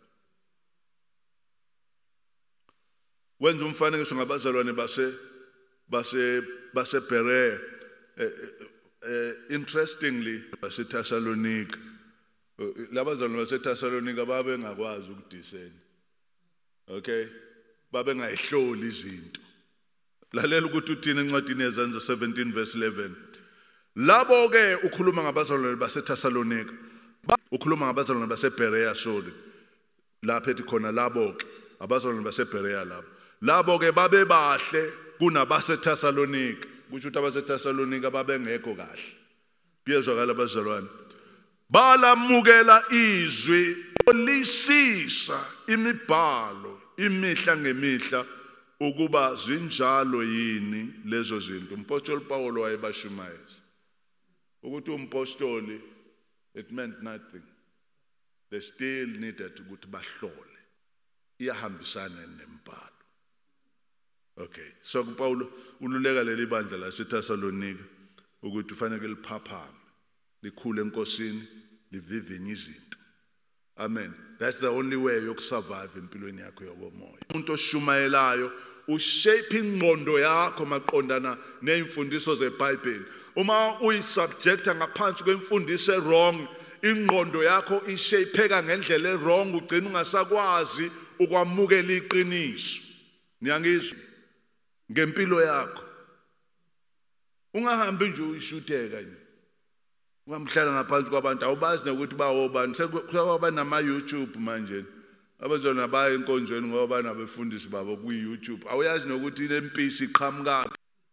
Wenza umfanekiso ngabazalwane base base base Berea, eh, eh, interestingly base Thessalonica. Labazalwane base Thessalonica babe ngakwazi ukudiscern. Okay? Babe ngayihloli izinto. Lalela ukuthi uthini encwadini yezenzo seventeen verse eleven. Labo ke ukhuluma ngabazalwane base Thessalonica. Ukhuluma ngabazalwane base Berea, sorry. Lapha ethi khona labo ke abazalwane base Berea labo. Labo ke babe bahle kunabase Thessalonica. Kusho ukuthi abase Thessalonica babe ngekho kahle. Kuyezwakala abazalwane. Balamukela izwi olisisa imibhalo imihla ngemihla ukuba zinjalo yini lezo zinto. Umpostoli Paul wayebashumayeza ukuthi umpostoli, it meant nothing. They still needed ukuthi bahlole iyahambisana nembhalo. Okay, so uPaul ululeka leli bandla laseThessalonika ukuthi ufanele liphaphame, likhule enkosini, livivinye izinto. Amen. That's the only way you survive empilweni yakho yobomoya. Umuntu oshumayelayo ushape ingqondo yakho maqondana neimfundiso zeBhayibheli. Uma uyisubjecta ngaphansi kwemfundiso wrong, ingqondo yakho ishapeka ngendlela wrong, ugcina ungasakwazi ukwamukela iqiniso. Niyangizwa? Ngempilo yakho. Ungahambi nje uyishuteka nje. Ungamhlala ngaphansi kwabantu awubazi nokuthi bawobani. Sekwaba nama YouTube manje. Abazona baya enkonzweni ngoba banabefundisi babo ku YouTube. Awuyazi nokuthi lempisi iqhamuka.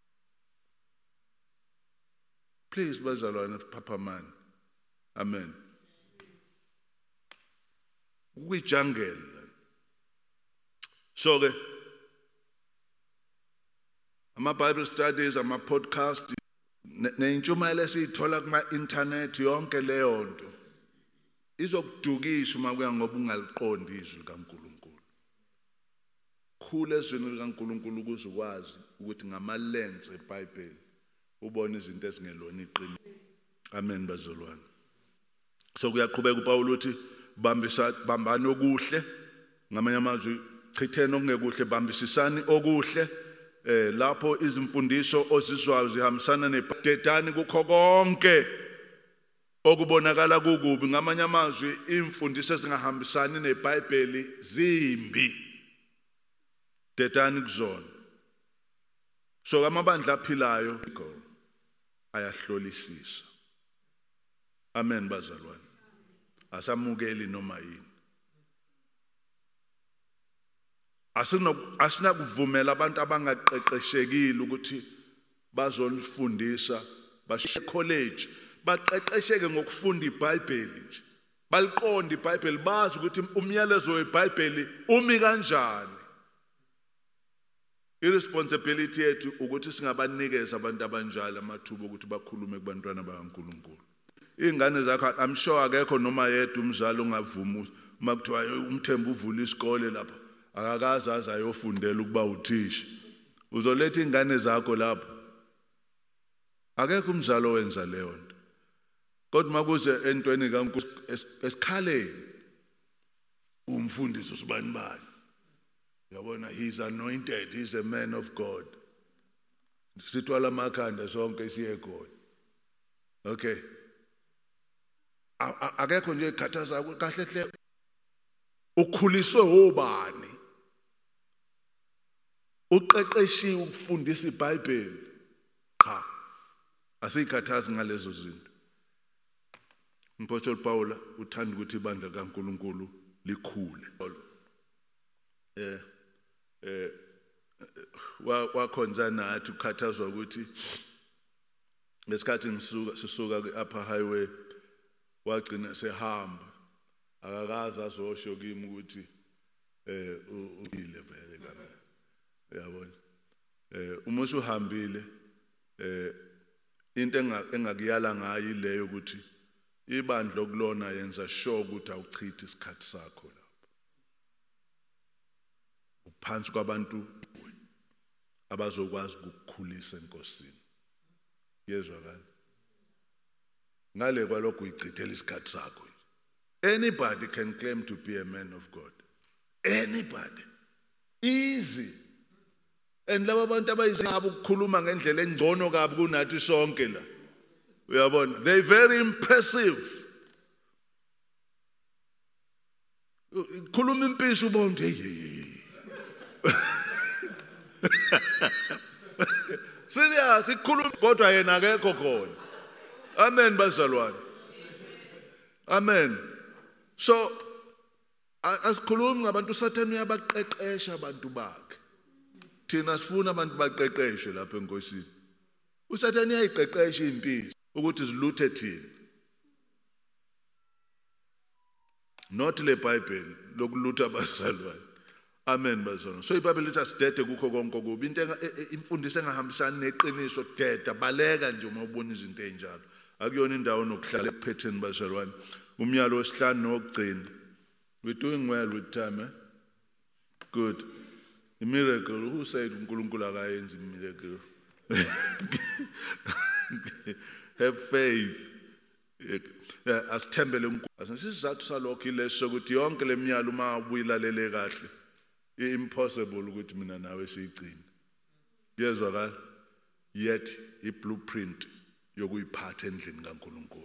Please bazalwane papa man. Amen. Kuyijangela. So ke ama Bible studies, ama podcast, neintshumayelo esiyithola kuma internet yonke leyo nto izokudukisa uma kuya ngoba ungaliqondi izwi likaNkulunkulu. Khule ezwini likaNkulunkulu ukuze ukwazi ukuthi ngamalenze eBhayibheli ubone izinto ezingelona iqiniso. Amen bazalwane. So kuyaqhubeka uPaul uthi bambisa bambani okuhle, ngamanye amazwi chitheni okungekuhle, bambisisani okuhle. Eh lapho izimfundiso ozizwayo zihambisana nebhedani kukho konke okubonakala kukubi, ngamanye amazwi imfundiso ezingahambisani neBhayibheli zimbi. Dedani kuzona. So amabandla aphilayo ayahlolisisa. Amen bazalwane. Asamukeli noma yini. Asina kuvumela abantu abangaqeqeshekile ukuthi bazolifundisa, bashe college, baqeqesheke ngokufunda iBhayibheli nje. Baliqonde iBhayibheli, bazi ukuthi umyalezo weBhayibheli umi kanjani. Irresponsibility yethu ukuthi singabanikeza abantu abanjalo amathuba ukuthi bakhulume kubantwana bakaNkulunkulu. Ingane zakho I'm sure akekho noma yedwa umzali ongavuma uma kuthiwa umthembu uvula isikole lapha akakazi aza ayofundela ukuba uthisha. Uzoletha ingane zakho lapha. Akekho umzali owenza leyo nto. Kodwa makuze entweni kaNkulunkulu esikhaleni umfundisi usibani bani. Yabona, he's anointed, he's a man of God. Sithwala amakhanda sonke siye khona. Okay. Akekho nje ikhathaza kahle hle ukhuliswe obani. Uqeqeshiwe ukufundisa iBhayibheli. Cha. Asikhathazi ngalezo zinto. Umpostoli Paul uthanda ukuthi ibandla kaNkulunkulu likhule. Eh eh wakhonza nathi ukhathazwa ukuthi ngesikhathi ngisuka sisuka ku-upper highway wagcina sehamba akakaze azosho kimi ukuthi eh uile vele kana uyabona eh uma usuhambile eh into engakuyala ngayo ileyo ukuthi ibandla okulona yenza sure ukuthi awuchithi isikhathi sakho lapho uphansi kwabantu abazokwazi ukukukhulisa enkosini yezwakala ngale kwalokho uyichithela isikhathi sakho. Anybody can claim to be a man of God, anybody, easy. And laba bantu abayizabo ukukhuluma ngendlela engcono kabi kunathi sonke la uyabona, they very impressive. Khuluma impisi ubone hey serious ikhuluma kodwa yena akekho khona. Amen bazalwane, amen. So asikhulumi ngabantu uSathane uyabaqeqesha abantu bakhe. Thina sifuna abantu baqeqeshwe lapha enkosini. uSathane uyayiqeqesha impilo ukuthi ziluthe thina, not le Bible lokulutha abazalwane. Amen bazalwane. So iBhayibheli lithi asidede kukho konke okubi. Into imfundiso engahambisani neqiniso deda, baleka nje uma ubona izinto ezinjalo. Akuyona indawo nokuhlala ekuphetheni bazalwane. Umyalo wesihlanu nokugcina. We're doing well with time, eh? Good. A miracle. Who said uNkulunkulu akayenzi miracle? Have faith. Asithembele uNkulunkulu. Asisizathu salokho ilesho ukuthi yonke lemiyalo uma ubuyilalele kahle, impossible ukuthi mina nawe siyigcine. Yezwakala? Yet i-blueprint yokuyiphatha endlini kaNkulunkulu.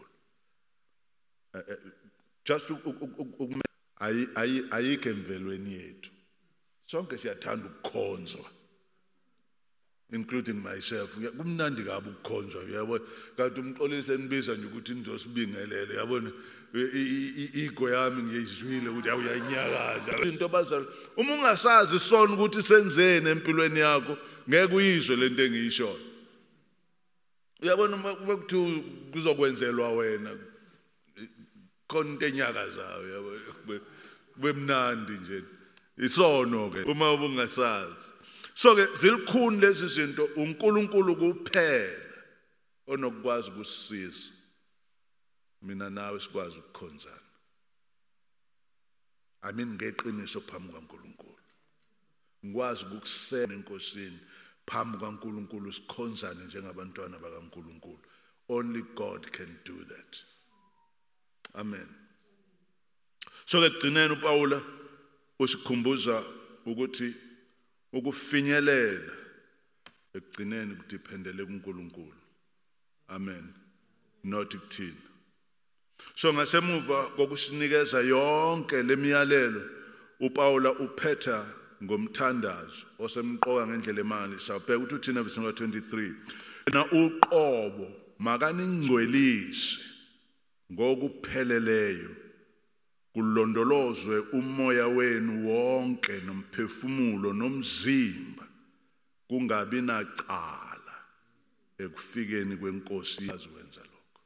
Just ayikho emvelweni yethu. Sonke siyathanda ukukhonzwa, including myself. Kumnandi kabi ukukhonzwa, uyabona. Kanti umxolisi enibiza nje ukuthi nizosibingelele, uyabona. Ego yami ngiyizwile ukuthi awuyanyakaza. Into bazali, uma ungasazi sona ukuthi senzeni empilweni yakho, ngeke uyizwe lento engiyisho. Uyabona uma kuthi kuzokwenzelwa wena khona into enyakazayo, yabo bemnandi nje isono ke uma ubungasazi. So ke zilikhuni lezi zinto uNkulunkulu kuphela onokwazi ukusisiza mina nawe sikwazi ukukhonzana. I mean ngeqiniso phambi kaNkulunkulu, ngikwazi ukusena enkosini phambi kaNkulunkulu sikhonzane njengabantwana bakaNkulunkulu. Only God can do that. Amen. So ke gcineni uPaula usikhumbuza ukuthi ukufinyelela ekugcineni kudependele kuNkulunkulu. Amen. Not kuthina. So ngasemuva kokusinikeza yonke lemiyalelo uPaula uphetha ngomthandazo osemqoka ngendlela emali. Sawubheka ukuthi uthina verse number twenty-three. Na uqobo makaningcwelise ngokupheleleyo kulondolozwe umoya wenu wonke nomphefumulo nomzimba kungabi nacala ekufikeni kwenkosi yaziwenza lokho.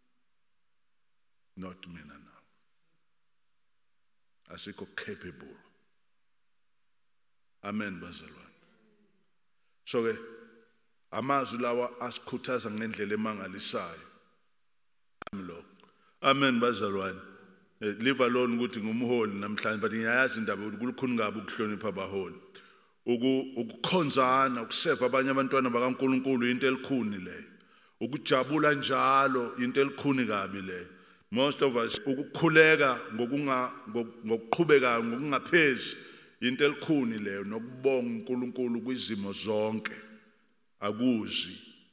Not mina now. Asikho capable. Amen bazalwane. So ke amazwi lawa asikhuthaza ngendlela emangalisayo. Lo. Amen bazalwane. Leave alone ukuthi ngumholi namhlanje, but ngiyayazi indaba ukuthi kulukhuni ngabe ukuhlonipha abaholi. Ukukhonzana, ukuseva abanye abantwana bakaNkulunkulu into elikhuni leyo. Ukujabula njalo into elikhuni kabi leyo. Most of us ukukhuleka ngokunga ngokuqhubeka ngokungaphezi into elikhuni leyo, nokubonga uNkulunkulu kwizimo zonke akuzi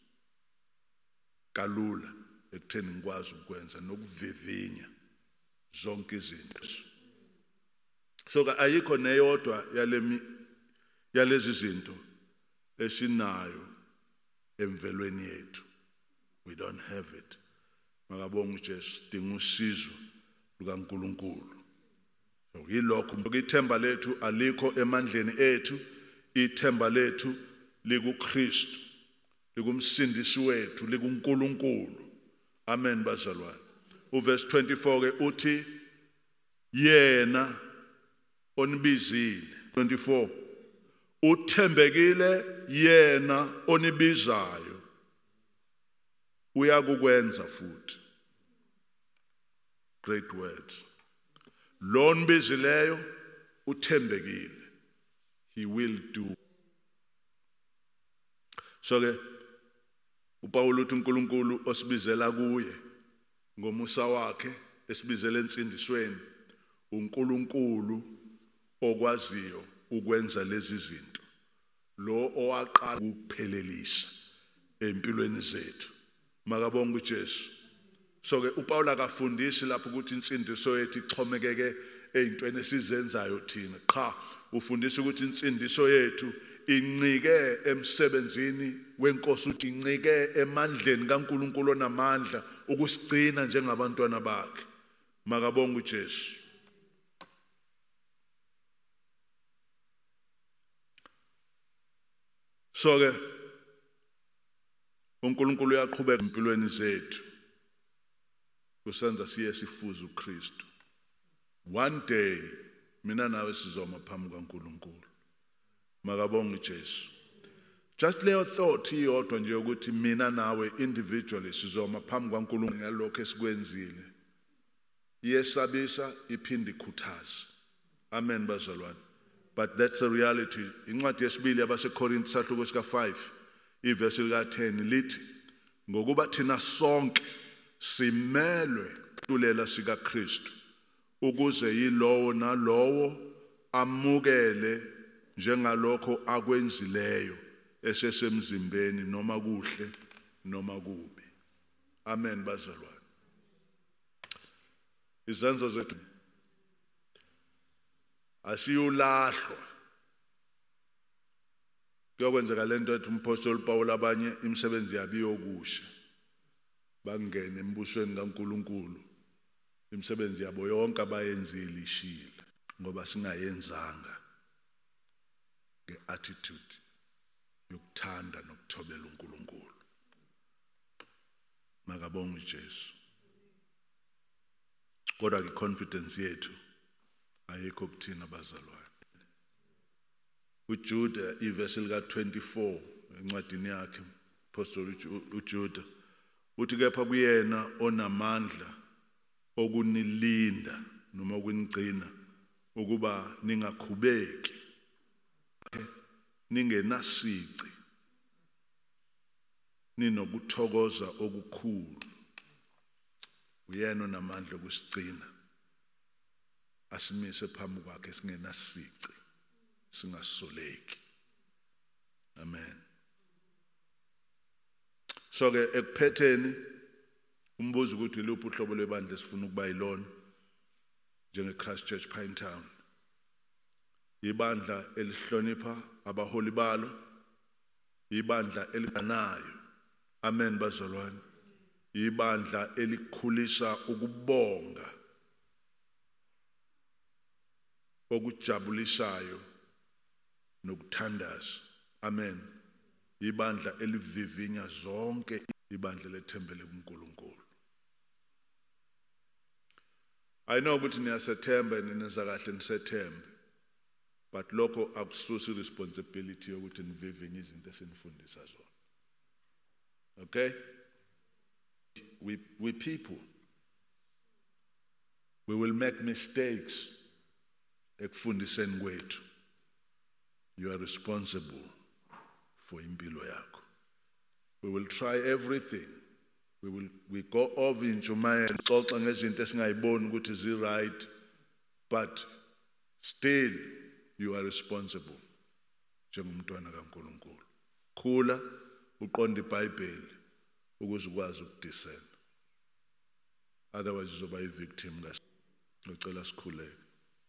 kalula ekutheni ngikwazi ukwenza nokuvivinya zonke izinto. So ka ayikho neyodwa yalemi yalezi zinto esinayo emvelweni yethu. We don't have it. Makabonga uJesu, sidinga usizo lukaNkulunkulu. So yilokho ithemba lethu alikho emandleni ethu, ithemba lethu likuKristu, likumsindisi wethu, likuNkulunkulu. Amen bazalwane. Uverse twenty-four ke uthi yena onibizile. twenty-four uthembekile yena onibizayo uyakukwenza futhi. Great words. Lo onibizileyo uthembekile. He will do. So ke uPaul uthi uNkulunkulu osibizela kuye ngomusa wakhe esibizele insindisweni uNkulunkulu okwaziyo ukwenza lezi zinto, lo owaqala ukuphelelisa empilweni zethu. Makabonga uJesu. So ke uPaul akafundisi lapho ukuthi insindiso yethu ixhomekeke ezintweni esizenzayo thina. Cha, ufundisa ukuthi insindiso yethu incike emsebenzini wenkosi, uthi incike emandleni kaNkulunkulu onamandla ukusigcina njengabantwana bakhe. Makabonga uJesu. So ke uNkulunkulu uyaqhubeka empilweni zethu kusenza siye sifuze uKristu. One day mina nawe sizoma phambi kaNkulunkulu. Makabonga uJesu. Just leyo thought iyodwa nje ukuthi mina nawe individually sizoma phambi kaNkulunkulu ngalokho esikwenzile, iyesabisa iphinde ikhuthaze. Amen bazalwane. But that's a reality. Incwadi yesibili yabaseKorinte sahluko sika five iverse lika ten lithi ngokuba thina sonke simelwe kulela sika Kristu ukuze yilowo nalowo amukele njengalokho akwenzileyo esesemzimbeni noma kuhle noma kubi. Amen bazalwane. Izenzo zethu asiyulahlwa. Kuyokwenzeka lento ethi umpostoli Paul abanye imisebenzi yabo iyokusha bangene embusweni kaNkulunkulu, imisebenzi yabo yonke abayenzile ishile ngoba singayenzanga ngeattitude yokuthanda nokuthobela uNkulunkulu. Makabonga uJesu. Kodwa ke confidence yethu ayikho kuthina bazalwane. uJuda iverse lika twenty-four encwadini yakhe apostle uJuda uthi kepha kuyena onamandla okunilinda noma ukunigcina ukuba ningakhubeki ningenasici ninokuthokoza okukhulu. Uyena onamandla okusigcina asimise phambi kwakhe singenasici singasoleki. Amen. So ke ekuphetheni umbuzo ukuthi luphi uhlobo lebandla esifuna ukuba yilona njenge Christ Church Pinetown. Ibandla elihlonipha abaholi balo, ibandla eliganayo. Amen bazalwane. Ibandla elikhulisa ukubonga okujabulisayo nokuthandaza. Amen. Ibandla elivivinya zonke, ibandla lethembele kuNkulunkulu. I know ukuthi niyasethemba ninenza kahle nisethembe, but lokho akususi responsibility yokuthi nivivinye izinto esinifundisa zona. Okay? We we people, we will make mistakes ekufundiseni kwethu. You are responsible for impilo yakho. We will try everything. We will we go over injumayelo xoxa ngezinto esingayiboni ukuthi zi right, but still you are responsible njengomntwana kaNkulunkulu. Khula uqonda iBhayibheli ukuze ukwazi ukudiscern. Otherwise uzoba i-victim ngas. Ngicela sikhuleke.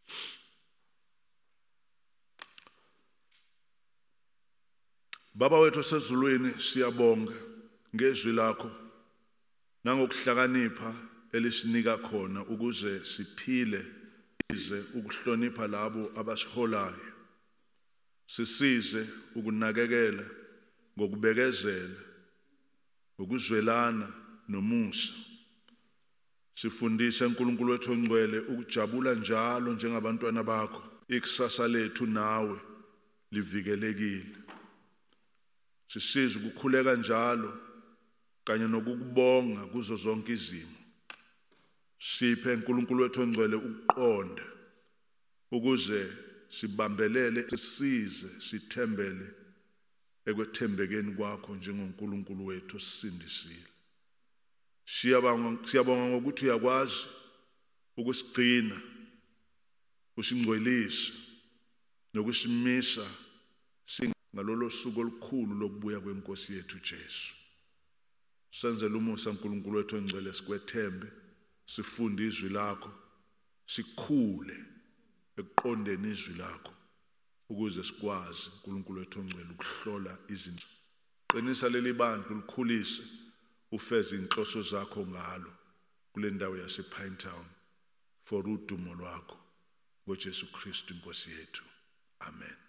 Baba wethu osezulwini siyabonga ngezwi lakho nangokuhlakanipha elisinika khona ukuze siphile ize ukuhlonipha labo abasiholayo. Sisize ukunakekela ngokubekezela, ngokuzwelana nomusa. Sifundise uNkulunkulu wethu ongcwele ukujabula njalo njengabantwana bakho. Ikusasa lethu nawe livikelekile. Sisize ukukhuleka njalo kanye nokukubonga kuzo zonke izimo. Siphe uNkulunkulu wethu ongcwele ukuqonda ukuze sibambelele, sisize, sithembele ekwethembekeni kwakho njengoNkulunkulu wethu osindisile. Siyabonga siyabonga ngokuthi uyakwazi ukusigcina, usingcwelise nokusimisa ngalolo suku olukhulu lokubuya kwenkosi yethu Jesu. Senzele umusa uNkulunkulu wethu ongcwele, sikwethembe, sifunde izwi lakho, sikhule ekuqondeni izwi lakho ukuze sikwazi uNkulunkulu wethu ongcwele ukuhlola izinto. Qinisa leli bandla, ulikhulise, ufeze inhloso zakho ngalo kule ndawo yasePinetown for udumo lwakho ngoJesu Kristu inkosi yethu. Amen.